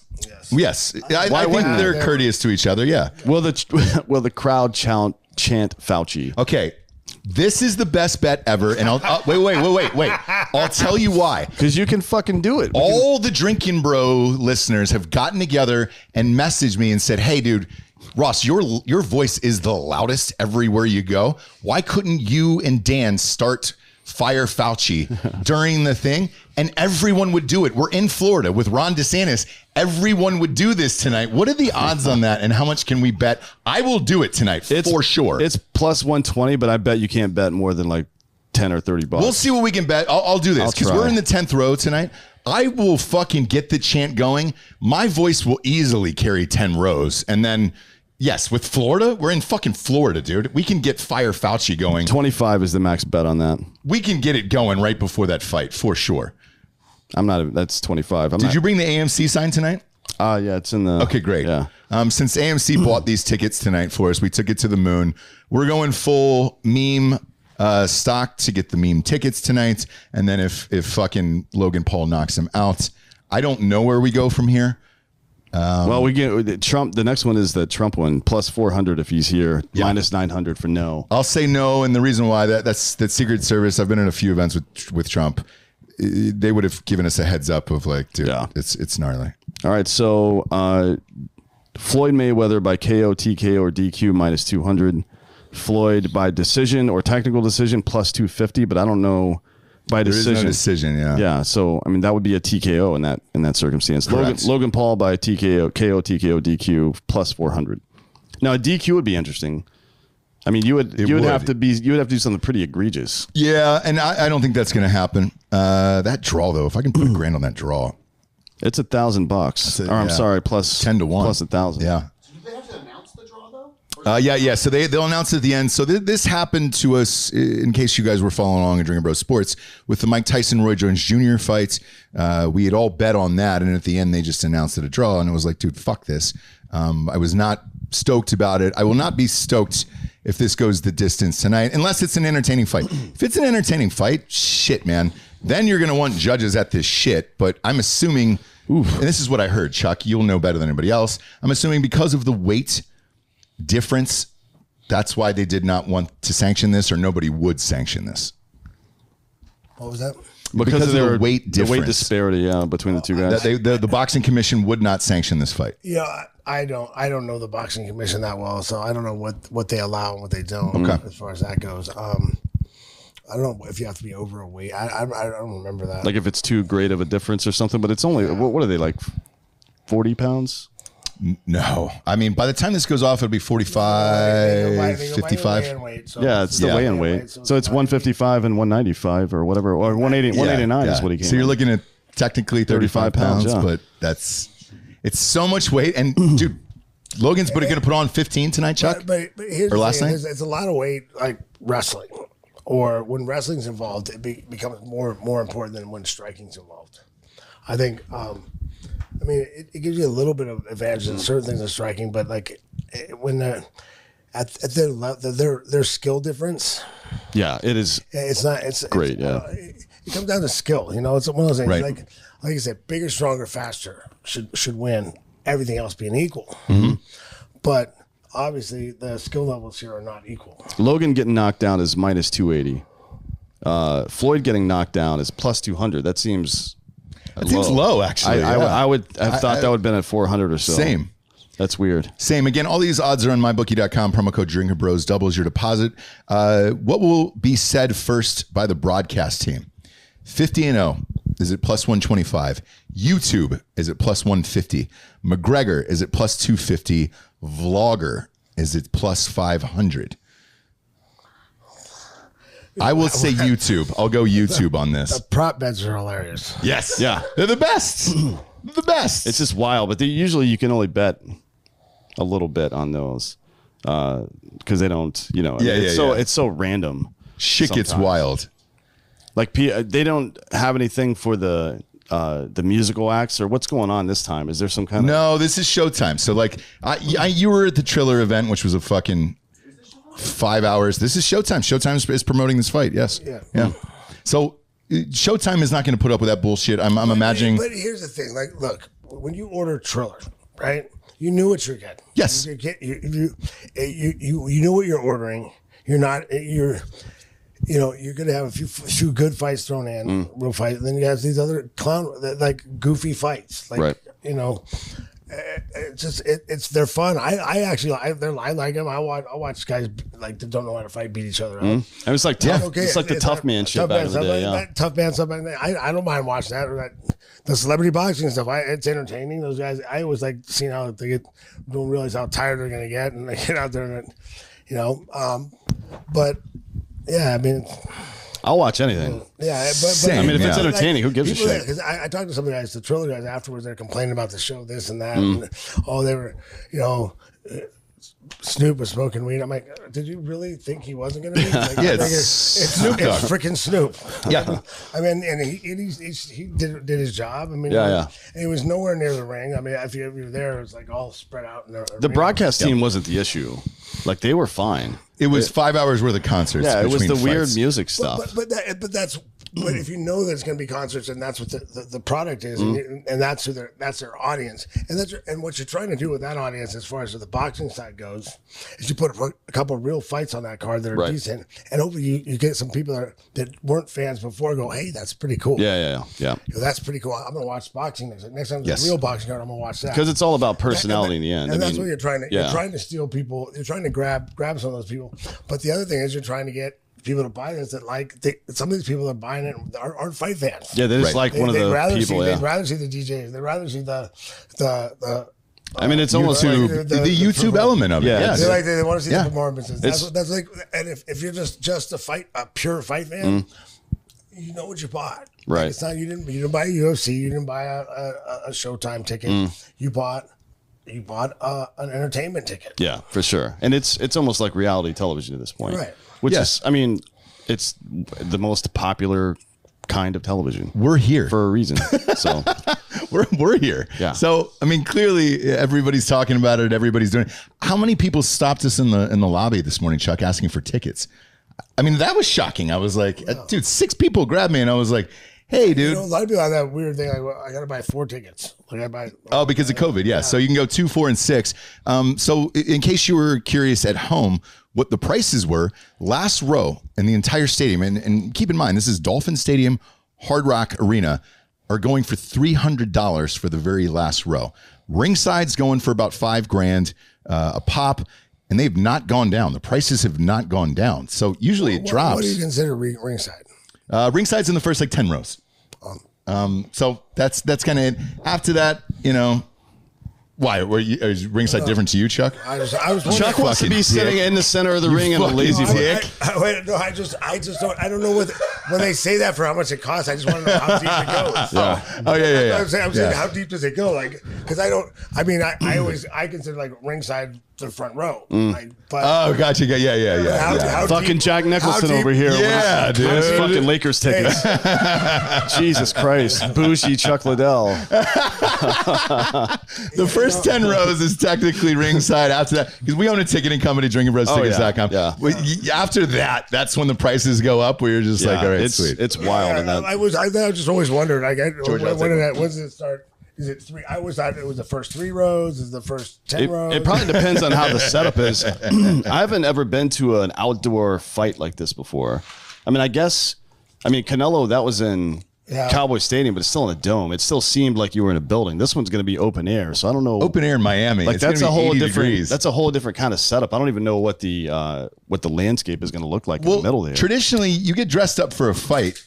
I think they're courteous to each other. Yeah. Will the crowd chant Fauci? Okay. This is the best bet ever. And I'll wait. I'll tell you why. Because you can fucking do it. All the Drinking Bro listeners have gotten together and messaged me and said, hey, dude, Ross, your voice is the loudest everywhere you go. Why couldn't you and Dan start Fire Fauci during the thing? And everyone would do it. We're in Florida with Ron DeSantis. Everyone would do this tonight. What are the odds on that? And how much can we bet? I will do it tonight for sure. It's plus 120, but I bet you can't bet more than like 10 or 30 bucks. We'll see what we can bet. I'll do this because we're in the 10th row tonight. I will fucking get the chant going. My voice will easily carry 10 rows. And then, yes, with Florida, we're in fucking Florida, dude. We can get Fire Fauci going. 25 is the max bet on that. We can get it going right before that fight for sure. That's 25. Did you bring the AMC sign tonight? Yeah, it's in the. Okay, great. Yeah. Since AMC bought these tickets tonight for us, we took it to the moon. We're going full meme stock to get the meme tickets tonight. And then if fucking Logan Paul knocks him out, I don't know where we go from here. Well, we get Trump. The next one is the Trump one, plus 400 if he's here, minus 900 for no. I'll say no, and the reason why that's Secret Service. I've been in a few events with Trump. They would have given us a heads up of like, dude, it's gnarly. All right, so Floyd Mayweather by KO, TKO, or DQ minus 200. Floyd by decision or technical decision plus 250, but I don't know. By decision. There is no decision, yeah. Yeah, so I mean that would be a TKO in that circumstance. Logan Paul by TKO, KO, TKO, DQ plus 400. Now a DQ would be interesting. I mean you would have to do something pretty egregious. Yeah, and I don't think that's going to happen. That draw though, if I can put $1,000 on that draw, it's $1,000. I'm sorry, plus 10 to 1, plus 1,000. Yeah. Do they have to announce the draw though? Yeah. So they'll announce it at the end. So this happened to us, in case you guys were following along in Drinking Bros Sports, with the Mike Tyson Roy Jones Jr. fight. We had all bet on that, and at the end they just announced it a draw, and it was like, dude, fuck this. I was not stoked about it. I will not be stoked if this goes the distance tonight, unless it's an entertaining fight. If it's an entertaining fight, shit, man, then you're gonna want judges at this shit. But I'm assuming and this is what I heard, Chuck, you'll know better than anybody else. I'm assuming because of the weight difference, that's why they did not want to sanction this, or nobody would sanction this. What was that? Because of the weight difference. The weight disparity, between the two guys. The boxing commission would not sanction this fight. Yeah, I don't know the boxing commission that well, so I don't know what they allow and what they don't as far as that goes. I don't know if you have to be over a weight. I don't remember that. Like if it's too great of a difference or something, but it's only what are they, like 40 pounds? No, I mean, by the time this goes off, it'll be 45, 55. Yeah, it's the weigh-in weight. So it's 155 and 195 or whatever, or 189 is what he came. So you're looking at technically 35 pounds, but it's so much weight. And dude, Logan's going to put on 15 tonight, Chuck. But here's or last night, it's a lot of weight, like wrestling, or when wrestling's involved, it becomes more important than when striking's involved. I think. I mean, it gives you a little bit of advantage in certain things in striking, but like when they're at their skill difference. Yeah, it is. It's not. It's great. It comes down to skill. You know, it's one of those things. Right. Like I said, bigger, stronger, faster should win. Everything else being equal, but obviously the skill levels here are not equal. Logan getting knocked down is minus 280. Floyd getting knocked down is plus 200. That seems. It seems low, actually. I would have thought that would have been at 400 or so. Same. That's weird. Same. Again, all these odds are on mybookie.com. Promo code Drinker Bros doubles your deposit. What will be said first by the broadcast team? 50-0 is it plus 125? YouTube is it plus 150? McGregor is it plus 250? Vlogger is it plus 500? I will say YouTube. I'll go YouTube on this. The prop bets are hilarious. Yes. Yeah. They're the best. The best. It's just wild, but usually you can only bet a little bit on those because they don't, it's so random. Shit sometimes. gets wild. Like they don't have anything for the musical acts, or what's going on this time? Is there some kind of... No, this is Showtime. So like you were at the Triller event, which was a fucking 5 hours. This is Showtime. Showtime is promoting this fight. Yes. Yeah. So Showtime is not going to put up with that bullshit. I'm imagining. But here's the thing. Like, look, when you order Triller, right? You knew what you're getting. Yes. You know what you're ordering. You're going to have a few good fights thrown in, real fight. Then you have these other like goofy fights, like right. They're fun. I like them. I watch guys like that don't know how to fight beat each other up. And it's like tough. It's like the tough man shit back in the day. Yeah. Tough man stuff. I don't mind watching that. Or that the celebrity boxing stuff. It's entertaining. Those guys. I always like seeing how they don't realize how tired they're gonna get, and they get out there and But yeah, I mean. I'll watch anything. Yeah, but I mean, if it's entertaining, who gives a shit? Because I talked to some of the guys, the Triller guys, afterwards. They're complaining about the show, this and that. And, they were, Snoop was smoking weed. I'm like, did you really think he wasn't going to be? Like, it's Snoop. It's freaking Snoop. Yeah. I mean, and he did his job. I mean, yeah. And he was nowhere near the ring. I mean, if you were there, it was like all spread out. The broadcast team wasn't the issue. Like, they were fine. It was 5 hours worth of concerts. Yeah, it was the fights. weird music stuff. But if you know that it's going to be concerts and that's what the product is, and that's their audience, and what you're trying to do with that audience, as far as the boxing side goes, is you put a couple of real fights on that card that are decent, and hopefully you get some people that weren't fans before go, hey, that's pretty cool. Yeah. That's pretty cool. I'm gonna watch boxing next time there's a real boxing card. I'm gonna watch that because it's all about personality in the end. And that's what you're trying to. You're trying to steal people. You're trying to grab some of those people. But the other thing is you're trying to get people to buy this that some of these people that are buying it aren't fight fans. Yeah, they're just like one of the people. They'd rather see the DJs. They'd rather see the I mean, it's almost YouTube, the YouTube element of it. Yeah, they want to see the performances. That's like, and if you're just a pure fight fan, you know what you bought. Right. Like it's not you didn't buy a UFC. You didn't buy a Showtime ticket. You bought an entertainment ticket. Yeah, for sure. And it's almost like reality television at this point. Right. Which is, I mean, it's the most popular kind of television. We're here for a reason. So we're here. Yeah. So I mean, clearly everybody's talking about it. Everybody's doing it. How many people stopped us in the lobby this morning, Chuck, asking for tickets? I mean, that was shocking. I was like, dude, 6 people grabbed me, and I was like, hey, You dude. know, a lot of people have that weird thing. Like, well, I got to buy 4 tickets. Like I buy. Oh, because of COVID, yeah. So you can go 2, 4, and 6. So in case you were curious at home, what the prices were, last row in the entire stadium, and keep in mind, this is Dolphin Stadium, Hard Rock Arena, are going for $300 for the very last row. Ringside's going for about $5,000 a pop, and they've not gone down. The prices have not gone down. So usually it drops. What do you consider ringside? Ringside's in the first like 10 rows. So that's kind of it. After that, you know, why? Is ringside different to you, Chuck? I was Chuck wants to be sitting in the center of the ring in a lazy dick. I just don't. I don't know when they say that for how much it costs. I just want to know how deep it goes. Yeah. Oh yeah. I'm saying how deep does it go? Like, because I don't. I mean, I consider like ringside to the front row. Like, but Oh, gotcha. Yeah. how Fucking deep- Jack Nicholson how deep- over here. Yeah, with his dude. fucking Lakers tickets. Jesus Christ. Bougie Chuck Liddell. The first 10 rows is technically ringside. After that, because we own a ticket in company, drinkingbrostickets.com. Yeah. After that, that's when the prices go up. Where you're just like, all right, it's sweet. it's wild. in that. I just always wondered. Like, George, I'll when take does it start? Is it 3? I always thought it was the first 3 rows. Is the first 10 rows? It probably depends on how the setup is. I haven't ever been to an outdoor fight like this before. I mean, Canelo, that was in Cowboy Stadium, but it's still in a dome. It still seemed like you were in a building. This one's going to be open air, so I don't know. Open air in Miami. Like It's that's gonna a be whole 80 different. degrees. That's a whole different kind of setup. I don't even know what the landscape is going to look like in the middle there. Traditionally, you get dressed up for a fight.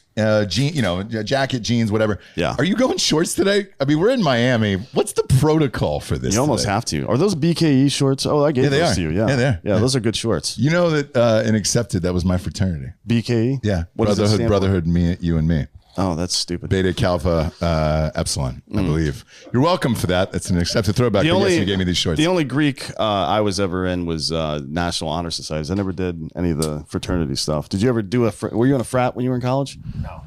Jacket, jeans, whatever. Yeah. Are you going shorts today? I mean, we're in Miami. What's the protocol for this? You almost today? have to. Are those BKE shorts? Oh, I gave Yeah, they those are. to you. Yeah, Yeah, they are. Yeah, those are good shorts. You know that in Accepted, that was my fraternity. BKE. Yeah. What does it stand for? Brotherhood, me, you and me. Oh, that's stupid. Beta Kappa Epsilon, I believe. You're welcome for that. That's an accepted throwback. But yes, you gave me these shorts. The only Greek I was ever in was National Honor Societies. I never did any of the fraternity stuff. Did you ever do were you in a frat when you were in college? No.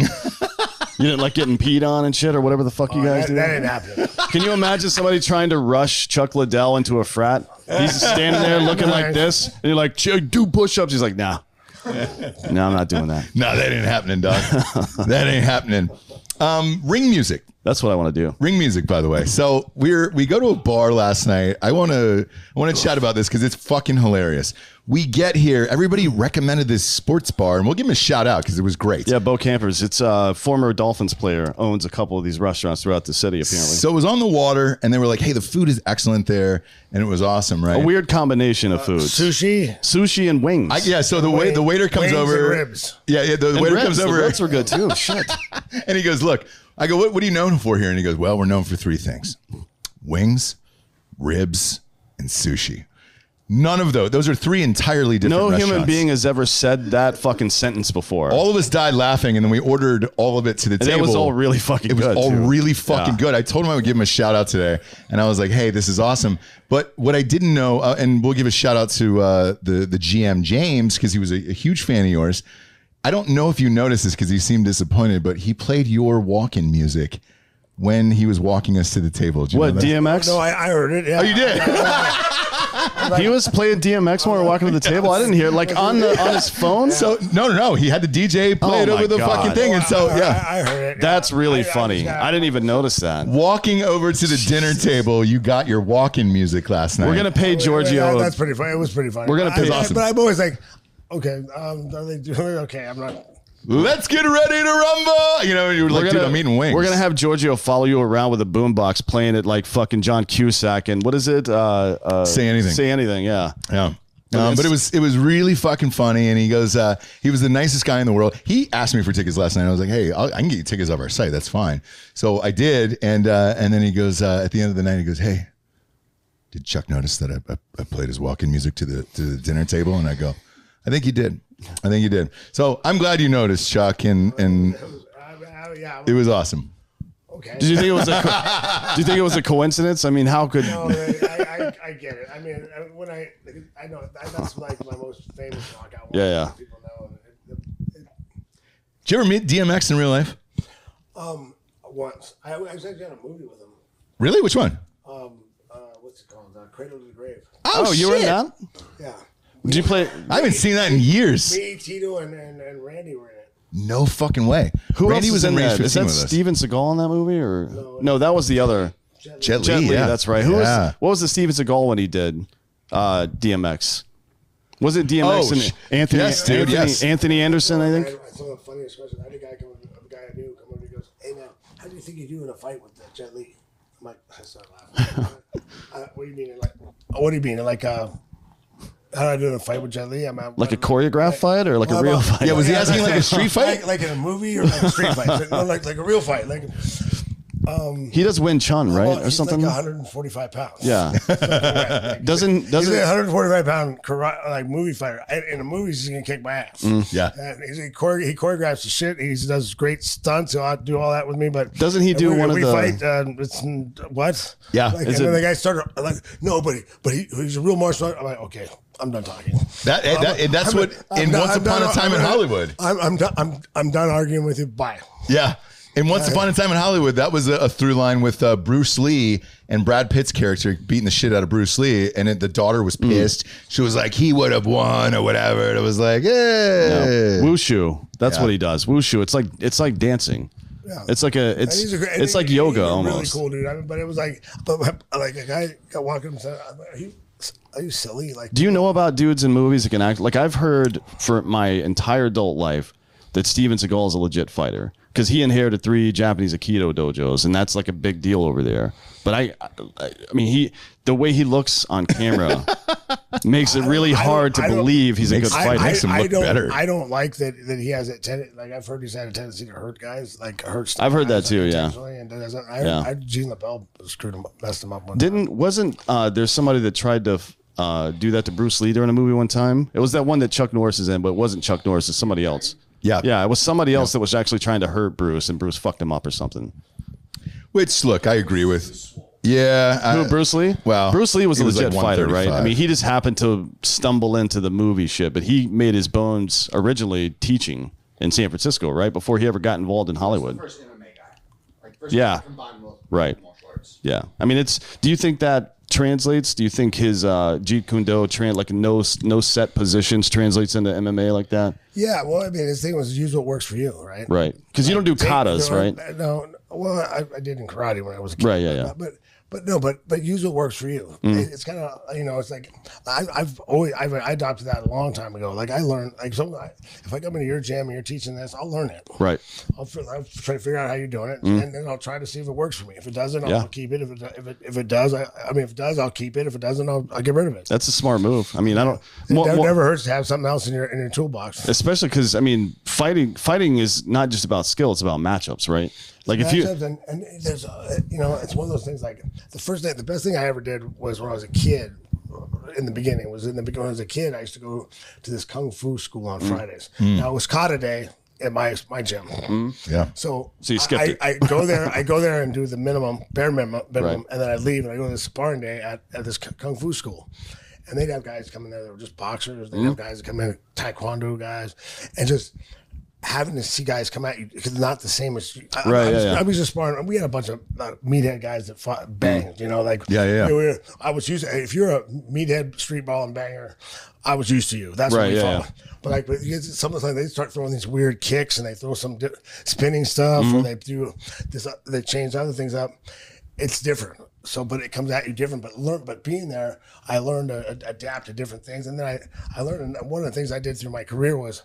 You didn't like getting peed on and shit or whatever the fuck you guys do? That didn't happen. Can you imagine somebody trying to rush Chuck Liddell into a frat? He's standing there looking like this, and you're like, do push-ups.'s like, nah. No, I'm not doing that. No, that ain't happening, dog. That ain't happening. Ring music. That's what I want to do. Ring music, by the way. So we go to a bar last night. I want to chat about this because it's fucking hilarious. We get here. Everybody recommended this sports bar, and we'll give him a shout out because it was great. Yeah, Bo Campers. It's a former Dolphins player, owns a couple of these restaurants throughout the city, apparently. So it was on the water, and they were like, "Hey, the food is excellent there," and it was awesome, right? A weird combination of foods. Sushi and wings. So the waiter comes Wings over. and ribs. Yeah. The And waiter ribs. comes over. The ribs were good too. Shit. And he goes, look, I go, what are you known for here? And he goes, well, we're known for 3 things: wings, ribs, and sushi. None of those are 3 entirely different No restaurants. human being has ever said that fucking sentence before. All of us died laughing, and then we ordered all of it to the and table. it was all really fucking It was good. all too. really fucking Yeah. good. I told him I would give him a shout out today, and I was like, "Hey, this is awesome." But what I didn't know, and we'll give a shout out to the GM James because he was a huge fan of yours. I don't know if you noticed this because he seemed disappointed, but he played your walk-in music when he was walking us to the table. Did you What, know that? DMX? No, I heard it. Yeah. Oh, you did. He was playing DMX when we were walking to the table. I didn't hear it. Like on his phone. So no. He had the DJ play it Oh, over my the God. fucking thing, and so yeah. I heard it. That's really funny. just got- I didn't even notice that. Walking over to the dinner table, you got your walk-in music last night. We're gonna pay Giorgio. That's pretty funny. It was pretty funny. We're gonna pay- awesome. But I'm always like, okay, are they doing? Okay, I'm not. Let's get ready to rumble. You know, you're like, dude, I'm eating wings. We're gonna have Giorgio follow you around with a boombox playing it like fucking John Cusack and what is it? Say anything. Say anything. Yeah. Yeah. But it was really fucking funny, and he goes, he was the nicest guy in the world. He asked me for tickets last night. I was like, hey, I can get you tickets off our site. That's fine. So I did, and then he goes at the end of the night, he goes, hey, did Chuck notice that I played his walk-in music to the dinner table? And I go, I think he did. So I'm glad you noticed, Chuck, and Yeah. it was awesome. Okay. Did you think it was do you think it was a coincidence? I mean, how could? No, I get it. I mean, when I know that's like my most famous knockout. Yeah. People know. Did you ever meet DMX in real life? Once I was actually on a movie with him. Really? Which one? What's it called? Cradle to the Grave. Oh, you were in that? Yeah. Did you play? I haven't seen that in years. Me, Tito, and Randy were in it. No fucking way. Who Randy else was is in in Range that? Is 15 that with us. Steven Seagal in that movie, or no? That was the other Jet Li, yeah. That's right. What was the Steven Seagal one he did? DMX. Was it DMX and Anthony? Yes, dude, yes. Anthony Anderson, I think. I saw the funniest question. I had a guy I knew come over and he goes, "Hey man, how do you think you do in a fight with Jet Li?" I'm like, I started laughing. What do you mean? What do you mean? Like, how do I do in a fight with Jet Li? Like a choreographed fight or like a real fight? Yeah, was he asking like a street fight? Like in a movie or like a street fight? No, like a real fight. Like He does Wing Chun, right, well, or he's something? like 145 pounds. Yeah. Doesn't He's a 145 pound like movie fighter. In the movies, he's gonna kick my ass. Yeah. And he choreographs the shit. He does great stunts. He'll do all that with me. But Doesn't he do one of the- fight? It's what? Yeah. Like, Is and then it- the guy started like, no, but he's a real martial artist. I'm like, okay, I'm done talking. That's what in Once Upon a Time in Hollywood. I'm done arguing with you. Bye. Yeah. And Once Upon a Time in Hollywood, that was a through line with Bruce Lee and Brad Pitt's character beating the shit out of Bruce Lee. And the daughter was pissed. She was like, he would have won or whatever. And it was like, hey. Wushu. That's Yeah. what he does. Wushu. It's like dancing. Yeah. It's like it's like he's yoga a almost. Really cool dude. I mean, but it was like a guy got walking up and said, "Are you silly?" Like, Do you know about dudes in movies that can act? Like I've heard for my entire adult life that Steven Seagal is a legit fighter because he inherited 3 Japanese Aikido dojos, and that's like a big deal over there. But I mean, the way he looks on camera makes it really hard to believe he's a good fighter. makes him look better. I don't like that he has that tendency. Like I've heard he's had a tendency to hurt guys, like hurt. I've heard that too, yeah. And I Gene LaBelle messed him up. Wasn't there's somebody that tried to do that to Bruce Lee during a movie one time? It was that one that Chuck Norris is in, but it wasn't Chuck Norris. It's somebody else. Yeah, it was somebody else that was actually trying to hurt Bruce, and Bruce fucked him up or something. Which, look, I agree with. Yeah. Who, Bruce Lee? Well, Bruce Lee was a he was legit like fighter, right? 135. I mean, he just happened to stumble into the movie shit, but he made his bones originally teaching in San Francisco, right? Before he ever got involved in Hollywood. First MMA guy. Like first Yeah. combined with Right. martial arts. Yeah. I mean, do you think that translates? Do you think his Jeet Kune Do, like no set positions translates into MMA like that? Yeah, well, I mean, his thing was use what works for you, right? Right. Because you don't do katas, right? No, well, I did in karate when I was a kid. Right, yeah. But use what works for you. It's kind of, it's like I adopted that a long time ago. Like I learned, like if I come into your gym and you're teaching this, I'll learn it. Right. I'll try to figure out how you're doing it, and then I'll try to see if it works for me. If it doesn't, I'll keep it. If it does, if it does, I'll keep it. If it doesn't, I'll get rid of it. That's a smart move. I mean, I don't. It never hurts to have something else in your toolbox. Especially because I mean, fighting is not just about skill; it's about matchups, right? Like if you, and there's it's one of those things. Like the best thing I ever did was when I was a kid. In the beginning, when I was a kid, I used to go to this kung fu school on Fridays. Now it was kata day at my gym. Yeah. So you skipped it. I go there and do the bare minimum, Right. and then I leave and I go to the sparring day at this kung fu school. And they'd have guys come in there that were just boxers. They'd have guys that come in, taekwondo guys, and just having to see guys come at you because it's not the same as I was just sparring. We had a bunch of meathead guys that fought banged, I was used to, if you're a meathead street ball and banger, I was used to you. That's what we fought. But sometimes they start throwing these weird kicks and they throw some spinning stuff or they do this. They change other things up. It's different. So, but it comes at you different. But being there, I learned to adapt to different things. And then I learned, and one of the things I did through my career was,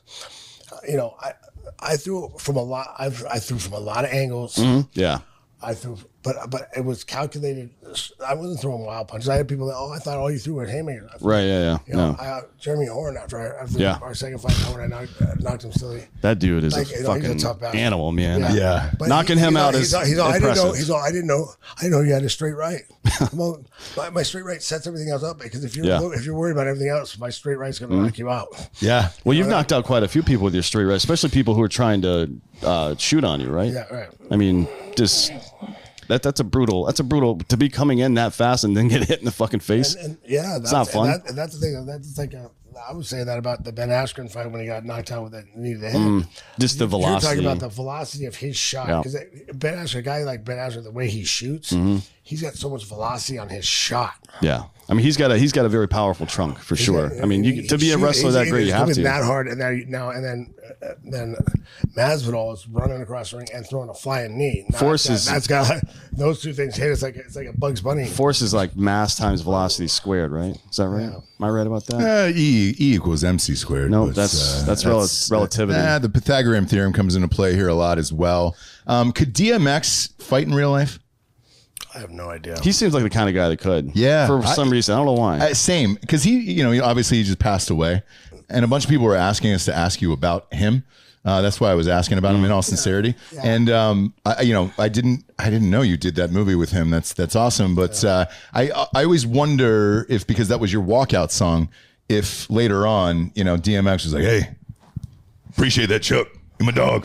I threw from a lot. I threw from a lot of angles. yeah. I threw, but it was calculated. I wasn't throwing wild punches. I had people that, I thought all you threw were haymakers. Right. Yeah. Jeremy Horn after our second fight, when I knocked him silly. That dude is He's a a fucking tough bastard. animal, man. Yeah. But Knocking him out is impressive. I didn't know you had a straight right. Well, my straight right sets everything else up because if you're worried about everything else, my straight right's going to knock you out. Yeah. Well, you've knocked out quite a few people with your straight right, especially people who are trying to shoot on you, right? Yeah, right. I mean, just that's a brutal to be coming in that fast and then get hit in the fucking face. And that's not fun. And that's the thing. That's like I was saying that about the Ben Askren fight when he got knocked out with that knee to the head. Just the velocity. You're talking about the velocity of his shot because Ben Askren, a guy like Ben Askren, the way he shoots, he's got so much velocity on his shot. Yeah. I mean, he's got a very powerful trunk for sure. I mean, to be a wrestler that great, you have to. That hard, and then Masvidal is running across the ring and throwing a flying knee. That's got those two things hit. It's like a Bugs Bunny. Force is like mass times velocity squared, right? Is that right? Yeah. Am I right about that? E equals MC squared. No, that's relativity. The Pythagorean theorem comes into play here a lot as well. Could DMX fight in real life? I have no idea. He seems like the kind of guy that could. Yeah. For some reason. I don't know why. Same. Because he obviously he just passed away. And a bunch of people were asking us to ask you about him. That's why I was asking about him in all sincerity. Yeah. And, I didn't know you did that movie with him. That's awesome. But I always wonder if, because that was your walkout song, if later on, DMX was like, hey, appreciate that, Chuck. You're my dog.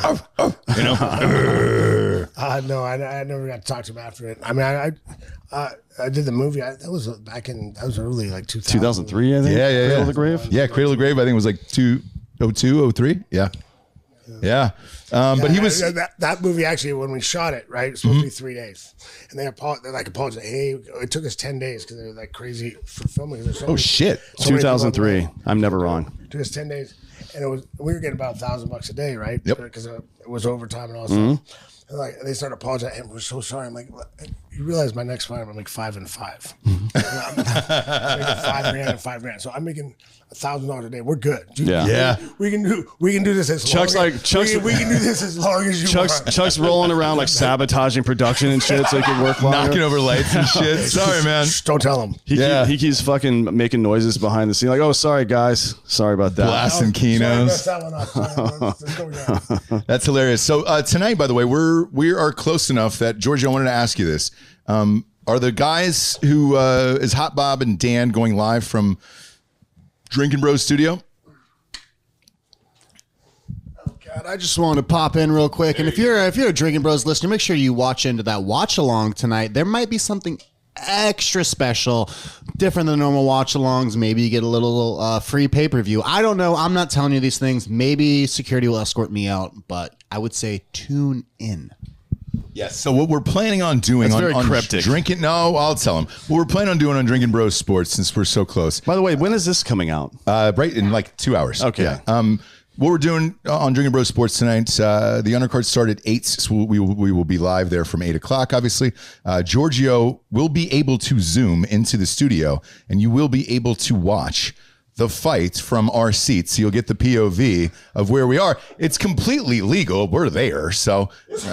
No, I never got to talk to him after it. I mean, I did the movie. That was early, like 2003, I think. Yeah. Cradle of the Grave? Yeah, Cradle of the Grave, I think it was like 2002, 03. Yeah. But he was that movie actually, when we shot it, right, it was supposed to be 3 days, and they're like apologized. Hey, it took us 10 days because they were like crazy for filming. Shit! 2003. I'm never wrong. It took us 10 days, and we were getting about $1,000 a day, right? Yep. Because it was overtime and all that stuff. And they started apologizing. We're so sorry. I'm like, you realize my next fight, I'm like 5 and 5. I'm making $5,000 and $5,000. So I'm making $1,000 a day. We're good. Yeah. We can do this as long as we can do this as long as you want. Chuck's rolling around like sabotaging production and shit so he can work longer. Knocking over lights and shit. Sorry, man. Don't tell him. He keeps fucking making noises behind the scene like, oh, sorry, guys. Sorry about that. Blasting Kinos. That's hilarious. So tonight, by the way, we are close enough that, Georgie, I wanted to ask you this. Are the guys who is Hot Bob and Dan going live from Drinking Bros Studio? Oh God, I just wanted to pop in real quick. And if you're a Drinking Bros listener, make sure you watch into that watch along tonight. There might be something extra special, different than normal watch alongs. Maybe you get a little free pay-per-view. I don't know. I'm not telling you these things. Maybe security will escort me out, but I would say tune in. Yes. So what we're planning on doing on cryptic. Drinking, no, I'll tell them. What we're planning on doing on Drinking Bros Sports, since we're so close. By the way, when is this coming out? Right in like 2 hours. Okay. Yeah. What we're doing on Drinking Bros Sports tonight, the undercard started at 8, so we will be live there from 8 o'clock, obviously. Giorgio will be able to Zoom into the studio, and you will be able to watch the fight from our seats. You'll get the POV of where we are. It's completely legal. We're there. So,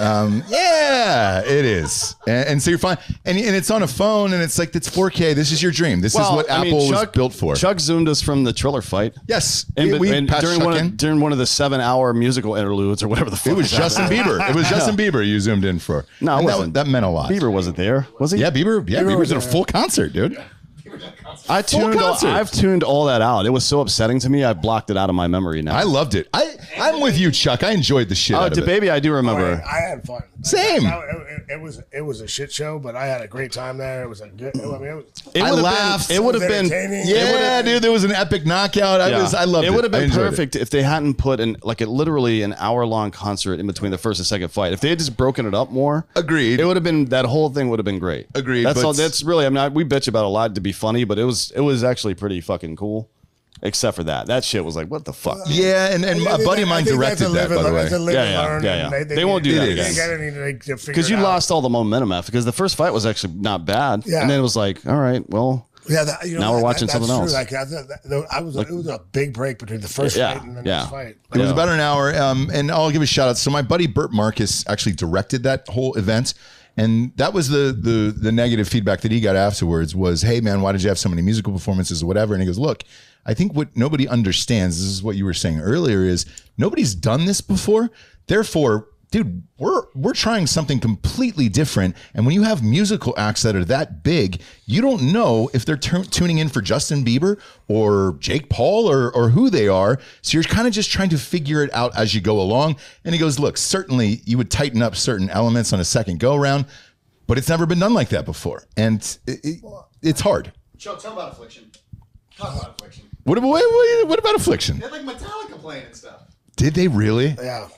yeah, it is. And so you're fine. And it's on a phone, and it's like, it's 4K. This is your dream. This is what Apple was built for. Chuck Zoomed us from the Triller fight. Yes. And during one of the 7-hour musical interludes or whatever the fuck. It was Justin Bieber. It was Justin Bieber you zoomed in for. No, it wasn't. That meant a lot. Bieber wasn't there, was he? Yeah, Bieber. Yeah, Bieber was in a full concert, dude. I've tuned all that out. It was so upsetting to me. I blocked it out of my memory now. I loved it. I'm with you, Chuck. I enjoyed the shit out of it. Baby, I do remember. I had fun. Same. It was a shit show, but I had a great time there. It was a good. I laughed. It would have been. Yeah, dude. There was an epic knockout. I loved it. It would have been perfect if they hadn't put in literally an hour-long concert in between the first and second fight. If they had just broken it up more. Agreed. It would have been, that whole thing would have been great. Agreed. That's all. That's really. I mean, we bitch about a lot to be funny, but it was actually pretty fucking cool. Except for that. That shit was like, what the fuck? Yeah, and a buddy of mine directed that, by the way. Yeah. They won't do that again. Because you lost all the momentum after. Because the first fight was actually not bad. Yeah. And then it was like, all right, well, now we're watching something else. Like, it was a big break between the first fight and the next fight. It was about an hour, and I'll give a shout out. So my buddy Bert Marcus actually directed that whole event. And that was the negative feedback that he got afterwards was, hey, man, why did you have so many musical performances or whatever? And he goes, look, I think what nobody understands, this is what you were saying earlier, is nobody's done this before. Therefore, dude, we're trying something completely different. And when you have musical acts that are that big, you don't know if they're tuning in for Justin Bieber or Jake Paul or who they are. So you're kind of just trying to figure it out as you go along. And he goes, look, certainly you would tighten up certain elements on a second go around, but it's never been done like that before. And it's hard. Joe, tell about Affliction. Talk about Affliction. What about Affliction? They had like Metallica playing and stuff. Did they really? Yeah.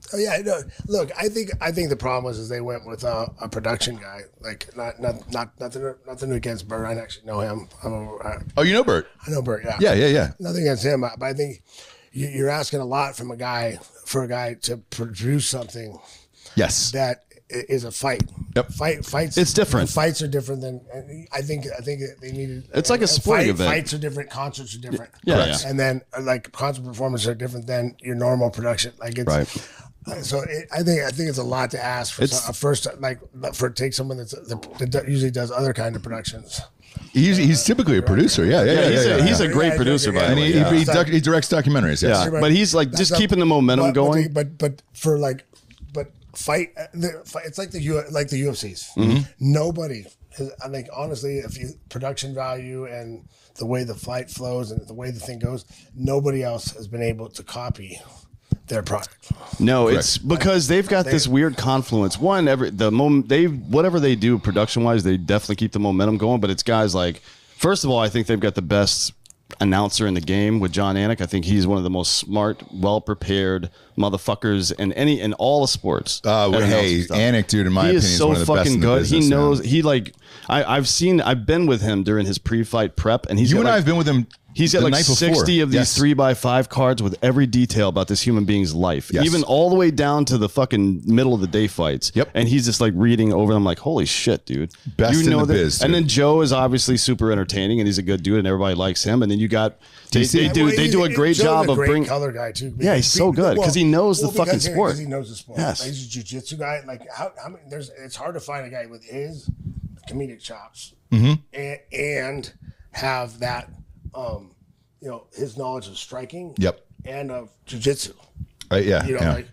Oh yeah, no, look, I think the problem was they went with a production guy. Like nothing against Bert. I actually know him. Oh, you know Bert? I know Bert. Yeah. Nothing against him, but I think you're asking a lot from a guy to produce something. Yes. That is a fight. Yep. Fights. It's different. Fights are different than. I think they needed. It's like a sporting event. Fights are different. Concerts are different. Yeah. And then like concert performances are different than your normal production. Like it's. Right. So I think it's a lot to ask for a first take someone that usually does other kind of productions. He's typically a producer. Yeah. He's a great producer, by the way. He directs documentaries. Yes. Yeah, but he's like just keeping the momentum going. But fight. It's like the UFCs. Mm-hmm. Nobody. I think honestly, if you production value and the way the fight flows and the way the thing goes, nobody else has been able to copy their product. No, Correct. it's because they've got this weird confluence. One, whatever they do production wise, they definitely keep the momentum going. But it's guys like, first of all, I think they've got the best announcer in the game with John Anik. I think he's one of the most smart, well prepared motherfuckers in all the sports. Hey, Anik, dude, in my opinion, is so one of the best fucking in the good. business, He knows. man. He like. I've been with him during his pre-fight prep, and he's. You and I have been with him. He's got the like night before. 60 of these Yes. 3x5 cards with every detail about this human being's life, Yes. even all the way down to the fucking middle of the day fights. Yep. And he's just like reading over them, like, holy shit, dude. Best in the biz, And dude. then Joe is obviously super entertaining, and he's a good dude, and everybody likes him. And then you got they do a great job of bringing color guy too. Yeah, he's so good, 'cause he knows the fucking sport. Because he knows the sport. Yes. He's a jiu-jitsu guy. Like how many? It's hard to find a guy with his comedic chops and have that. His knowledge of striking. Yep. And of jiu-jitsu. Right, yeah.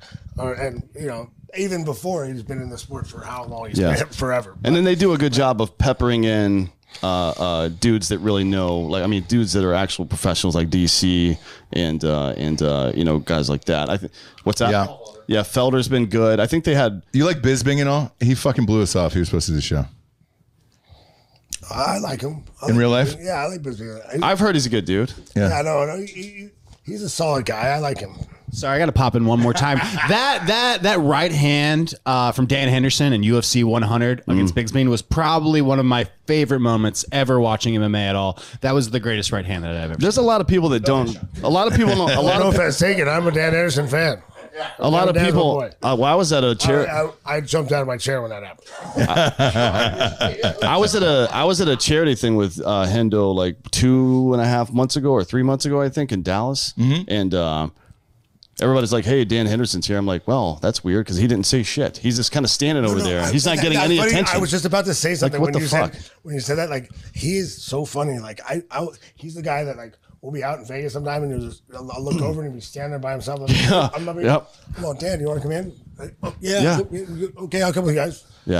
Even before he's been in the sport for how long? He's Yeah. been forever. And then they do a good job of peppering in dudes that really know, dudes that are actual professionals like DC and guys like that. I think what's that? Yeah, Felder's been good. I think they had. You like Bisping and all? He fucking blew us off. He was supposed to do the show. I like him. In real life? Yeah, I like Bisping. I've heard he's a good dude. Yeah, no, he's a solid guy. I like him. Sorry, I got to pop in one more time. that right hand from Dan Henderson in UFC 100 against Bigsby was probably one of my favorite moments ever watching MMA at all. That was the greatest right hand that I've ever seen. There's a lot of people that don't. A lot of people don't. A lot No of offense taken. I'm a Dan Anderson fan. a lot of Dad's my people. boy. I was at a chair. I jumped out of my chair when that happened. I was at a charity thing with Hendo like 2.5 months ago or 3 months ago, I think, in Dallas, and everybody's like, "Hey, Dan Henderson's here." I'm like, "Well, that's weird because he didn't say shit. He's just kind of standing over there. He's not getting any attention." I was just about to say something what when the you fuck? said that. Like he is so funny. Like he's the guy that like. We'll be out in Vegas sometime, and I'll look over and he'll be standing there by himself. I'm not Yep. Come on, Dan, you want to come in? Like, oh, Yeah. Okay, I'll come with you guys. Yeah.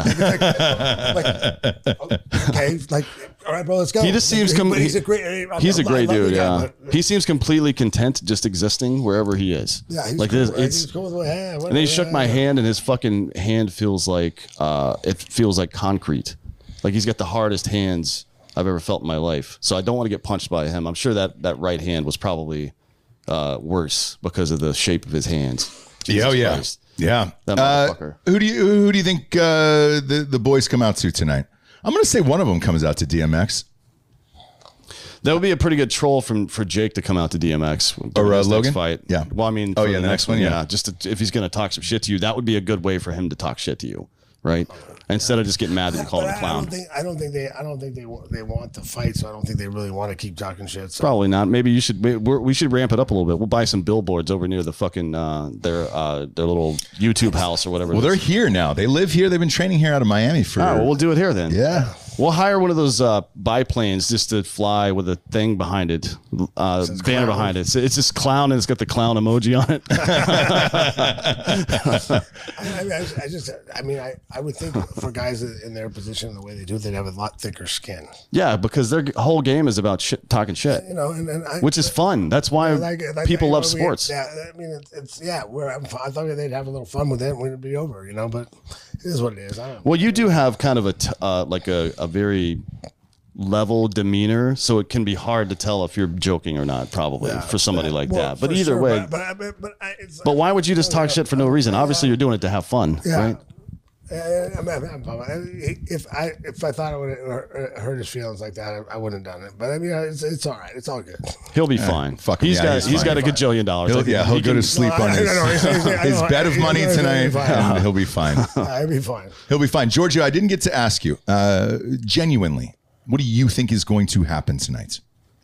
Okay, like, all right, bro, let's go. He just seems But he's a great. He's a great dude. guy, Yeah, but- he seems completely content just existing wherever he is. Yeah, he's like cool, this. right? It's. He's cool with And then he shook my hand, and his fucking hand feels like concrete. Like he's got the hardest hands I've ever felt in my life. So I don't want to get punched by him. I'm sure that right hand was probably worse because of the shape of his hands. Jesus Christ. Yeah. That motherfucker. Who do you think the boys come out to tonight? I'm going to say one of them comes out to DMX. That would be a pretty good troll for Jake to come out to DMX Or during his Logan? next fight. Yeah. Well, I mean, Oh, for yeah, the next one, yeah. Just if he's going to talk some shit to you, that would be a good way for him to talk shit to you, right? Instead of just getting mad that you call him a clown. I don't think they want the fight, so I don't think they really want to keep talking shit. So. Probably not. Maybe we should ramp it up a little bit. We'll buy some billboards over near the fucking their little YouTube house or whatever. Well, they're here now. They live here. They've been training here out of Miami for. Oh, well, we'll do it here then. Yeah. We'll hire one of those biplanes just to fly with a thing behind it, banner behind it. It's this clown and it's got the clown emoji on it. I would think for guys in their position, the way they do it, they'd have a lot thicker skin. Yeah, because their whole game is about talking shit, which is fun. That's why people love sports. Yeah, I mean, I thought they'd have a little fun with it when it'd be over, but it is what it is. I don't know. Well, you do have kind of a very level demeanor, so it can be hard to tell if you're joking or not, probably, for somebody like that. But either way, but why would you just talk shit for no reason? Obviously, you're doing it to have fun, right? If I thought it would hurt his feelings like that, I wouldn't have done it. But I mean, it's all right. It's all good. He'll be fine. Fuck him. He's got He's a gajillion dollars. He'll go to sleep on his bed of money tonight, and he'll be fine. He'll be fine. He'll be fine. Giorgio, I didn't get to ask you, genuinely, what do you think is going to happen tonight?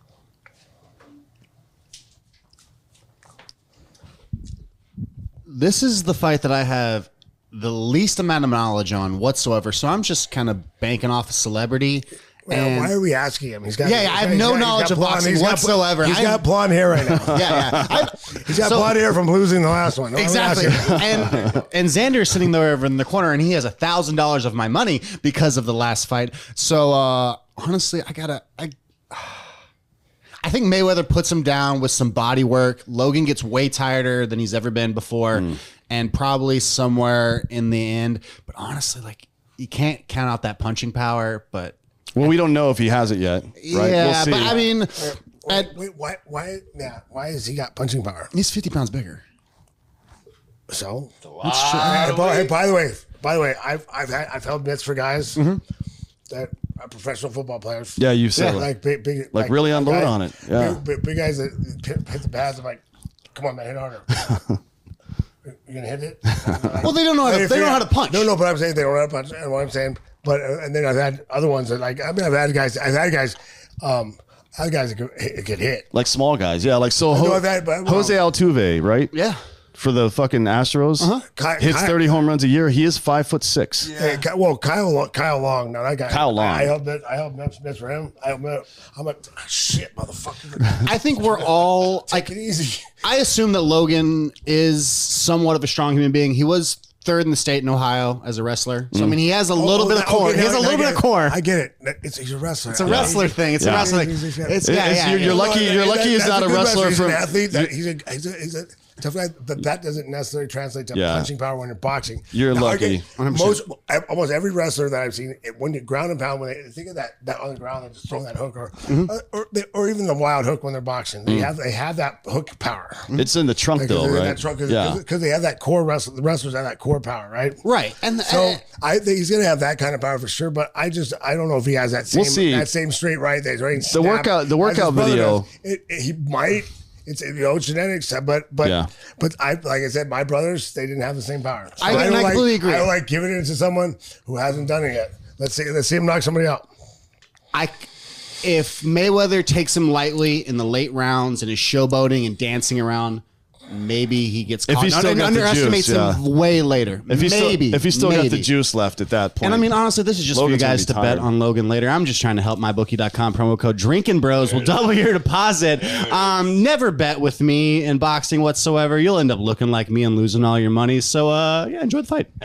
This is the fight that I have the least amount of knowledge on whatsoever, so I'm just kind of banking off a celebrity. Well, why are we asking him? He's got I have no knowledge of boxing whatsoever. He's got blonde hair right now. He's got blonde hair from losing the last one. Exactly. And Xander's sitting there over in the corner, and he has $1,000 of my money because of the last fight. So honestly, I think Mayweather puts him down with some body work. Logan gets way tireder than he's ever been before, and probably somewhere in the end. But honestly, like, you can't count out that punching power. But we don't know if he has it yet, right? Yeah, we'll see. but I mean, why has he got punching power? he's 50 pounds bigger. So hey, by the way, I've held mitts for guys that are professional football players. Yeah, you said like big, like really unload guys, on it. Yeah, big guys that hit the pads. I'm like, come on, man, hit harder. You're gonna hit it. Well, they don't know how to punch. No, but I'm saying they don't know how to punch. And what I'm saying, but and then I've had other ones that I've had guys that get hit. like small guys. Yeah, like Jose Altuve, right? Yeah. For the fucking Astros, hits 30 home runs a year. He is 5'6". Yeah. Kyle Long. Now that guy. Kyle Long. I held mitts for him. I'm like, shit, motherfucker. I think we're all Take it easy. I assume that Logan is somewhat of a strong human being. He was third in the state in Ohio as a wrestler. So I mean, he has a little bit of core. He has a little bit of core. I get it. He's a wrestler. It's a wrestler thing. It's a wrestling. You're lucky. You're lucky he's not a wrestler. He's an athlete. He's a tough guy, but that doesn't necessarily translate to punching power when you're boxing. You're lucky. Almost every wrestler that I've seen, when you ground and pound, when they think of that on the ground and just throwing that hook, or even the wild hook when they're boxing, they have that hook power. It's in the trunk though, right? Because they have that core wrestler. The wrestlers have that core power, right? Right. And so I think he's gonna have that kind of power for sure. But I don't know if he has that same that same straight right. The workout video. He might. It's genetics, but like I said, my brothers, they didn't have the same power. So I completely agree. I don't like giving it to someone who hasn't done it yet. Let's see him knock somebody out. If Mayweather takes him lightly in the late rounds and is showboating and dancing around, maybe he gets caught. If he still got underestimates the juice, him way later. If he still got the juice left at that point. And I mean, honestly, this is just for you guys to bet on Logan later. I'm just trying to help mybookie.com. Promo code Drinking Bros will double your deposit. Never bet with me in boxing whatsoever. You'll end up looking like me and losing all your money. So enjoy the fight.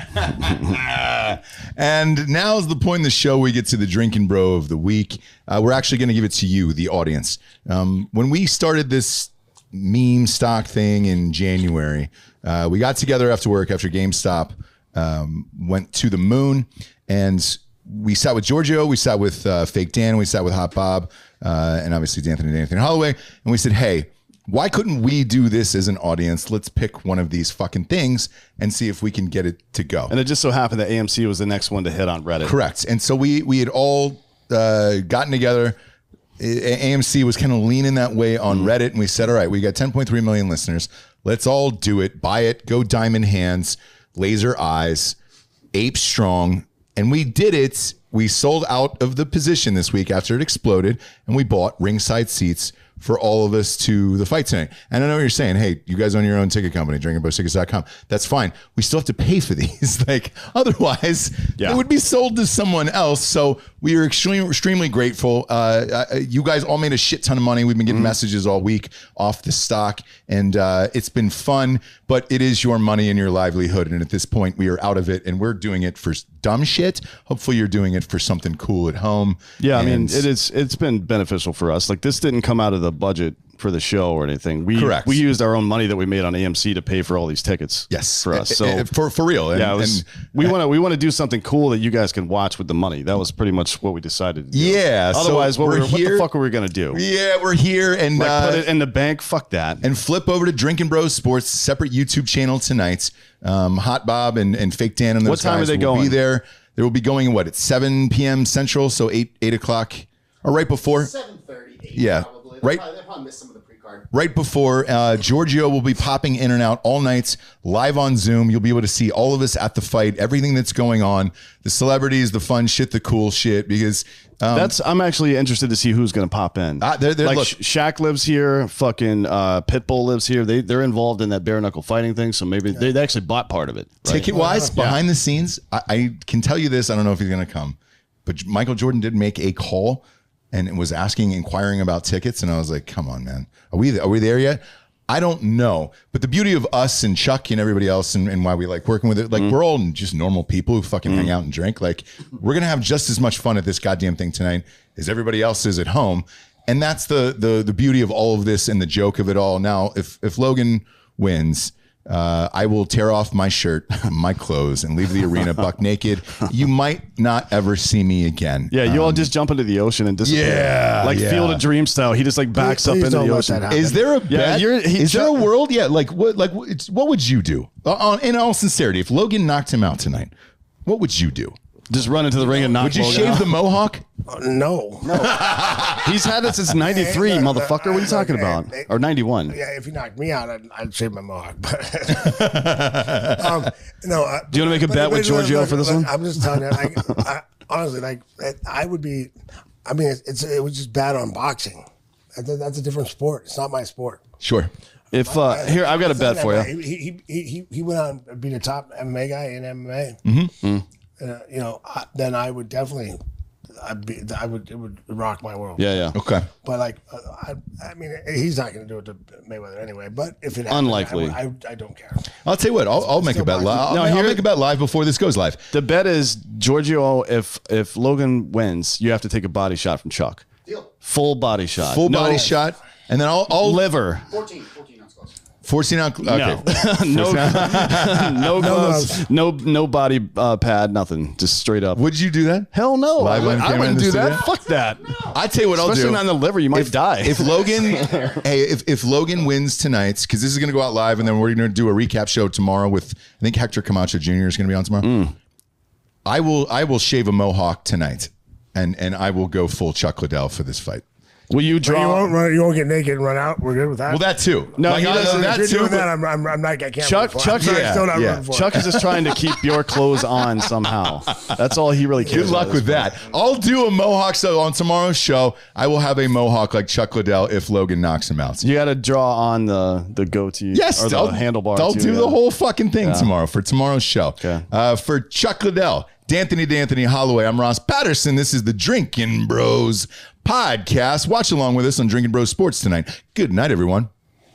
And now's the point in the show we get to the Drinking Bro of the week. We're actually going to give it to you, the audience. When we started this meme stock thing in January, we got together after work, after GameStop, went to the moon, and we sat with Giorgio, we sat with Fake Dan, we sat with Hot Bob, and obviously Anthony Holloway, and we said, hey, why couldn't we do this as an audience? Let's pick one of these fucking things and see if we can get it to go. And it just so happened that AMC was the next one to hit on Reddit. Correct. And so we had all gotten together. AMC was kind of leaning that way on Reddit, and we said, all right, we got 10.3 million listeners. Let's all do it. Buy it. Go diamond hands, laser eyes, ape strong. And we did it. We sold out of the position this week after it exploded, and we bought ringside seats for all of us to the fight tonight. And I know you're saying, hey, you guys own your own ticket company, drinkingbrostickets.com. That's fine. We still have to pay for these. Like, otherwise, it would be sold to someone else. So we are extremely grateful. You guys all made a shit ton of money. We've been getting messages all week off the stock, and it's been fun, but it is your money and your livelihood. And at this point, we are out of it, and we're doing it for dumb shit. Hopefully you're doing it for something cool at home. Yeah, I mean, it's been beneficial for us. Like, this didn't come out of the the budget for the show or anything. Correct. We used our own money that we made on AMC to pay for all these tickets. Yes, for us. So for real. And, yeah, we want to do something cool that you guys can watch with the money. That was pretty much what we decided to do. Yeah. Otherwise, so what we're the here. fuck are we gonna do? Yeah, we're here and Like put it in the bank? Fuck that. and flip over to Drinking Bros Sports, separate YouTube channel tonight. Hot Bob and Fake Dan and those What time guys are they will be going? there. They will be going at 7 p.m. Central, so 8 o'clock or right before. 7:30. Yeah. Probably. Right. They'll probably miss some of the pre-card. Right before Giorgio will be popping in and out all nights live on Zoom. You'll be able to see all of us at the fight, everything that's going on, the celebrities, the fun shit, the cool shit. Because I'm actually interested to see who's going to pop in. they're- like look- Shaq lives here. Fucking Pitbull lives here. They're involved in that bare knuckle fighting thing. So maybe they actually bought part of it. Right? ticket wise, behind the scenes, I can tell you this. I don't know if he's going to come, but Michael Jordan did make a call and was inquiring about tickets. And I was like, come on, man. Are we there yet? I don't know. But the beauty of us and Chuck and everybody else and why we like working with it, like we're all just normal people who fucking hang out and drink. Like we're going to have just as much fun at this goddamn thing tonight as everybody else is at home. And that's the beauty of all of this and the joke of it all. Now, if Logan wins, I will tear off my shirt, my clothes, and leave the arena buck naked. You might not ever see me again. Yeah, you all just jump into the ocean and disappear. Yeah, like yeah. Field of Dreams style. He just like backs up Please into don't the let ocean. that happen. Is there a bet? Is there a Chuck- world? Yeah, like what would you do? In all sincerity, if Logan knocked him out tonight, what would you do? Just run into the ring and knock Would you Logan shave out? the mohawk? No. He's had it since 93, Hey, no, motherfucker. What are you talking hey, about? hey. Or 91. Yeah, if you knocked me out, I'd shave my mohawk. But no. Do you wanna make a bet with Giorgio for this one? I'm just telling you. Honestly, I would be. I mean, it was just bad on boxing. That's a different sport. It's not my sport. Sure. If here, I've got a bet for you. He went on to be the top MMA guy in MMA. Mm-hmm. Then I would definitely. It would rock my world. Yeah, yeah. Okay. But I mean, he's not going to do it to Mayweather anyway. But if it happened, Unlikely. I don't care. I'll tell you what. I'll make a bet live. I'll make a bet live before this goes live. The bet is Giorgio. If Logan wins, you have to take a body shot from Chuck. Deal. Full body shot. Full No body shot, and then I'll liver. 14 ounce gloves. 14 out. Okay. No, no gloves, no body pad, nothing. Just straight up. Would you do that? Hell no. Live on I camera wouldn't to do see that. that? Fuck that. I tell you what I'll Especially do. on the liver, you might die. If Logan, if Logan wins tonight, because this is going to go out live, and then we're going to do a recap show tomorrow with I think Hector Camacho Jr. is going to be on tomorrow. I will shave a mohawk tonight, and I will go full Chuck Liddell for this fight. Will you You draw? won't get naked and run out. We're good with that. Well, that too. No, he I- doesn't. that if you're too. doing that, but- I'm not. I can't. Chuck- run for it. I'm Chuck- sorry, yeah, still not yeah. running for Chuck it. is just trying to keep your clothes on somehow. That's all he really cares Good luck about with that. I'll do a mohawk. So on tomorrow's show, I will have a mohawk like Chuck Liddell if Logan knocks him out. You got to draw on the goatee. Yes, or the I'll handlebar. I'll too, do yeah. the whole fucking thing tomorrow for tomorrow's show. Okay. For Chuck Liddell, D'Anthony Holloway, I'm Ross Patterson. This is the Drinking Bros podcast. Watch along with us on Drinking Bros Sports tonight. Good night, everyone.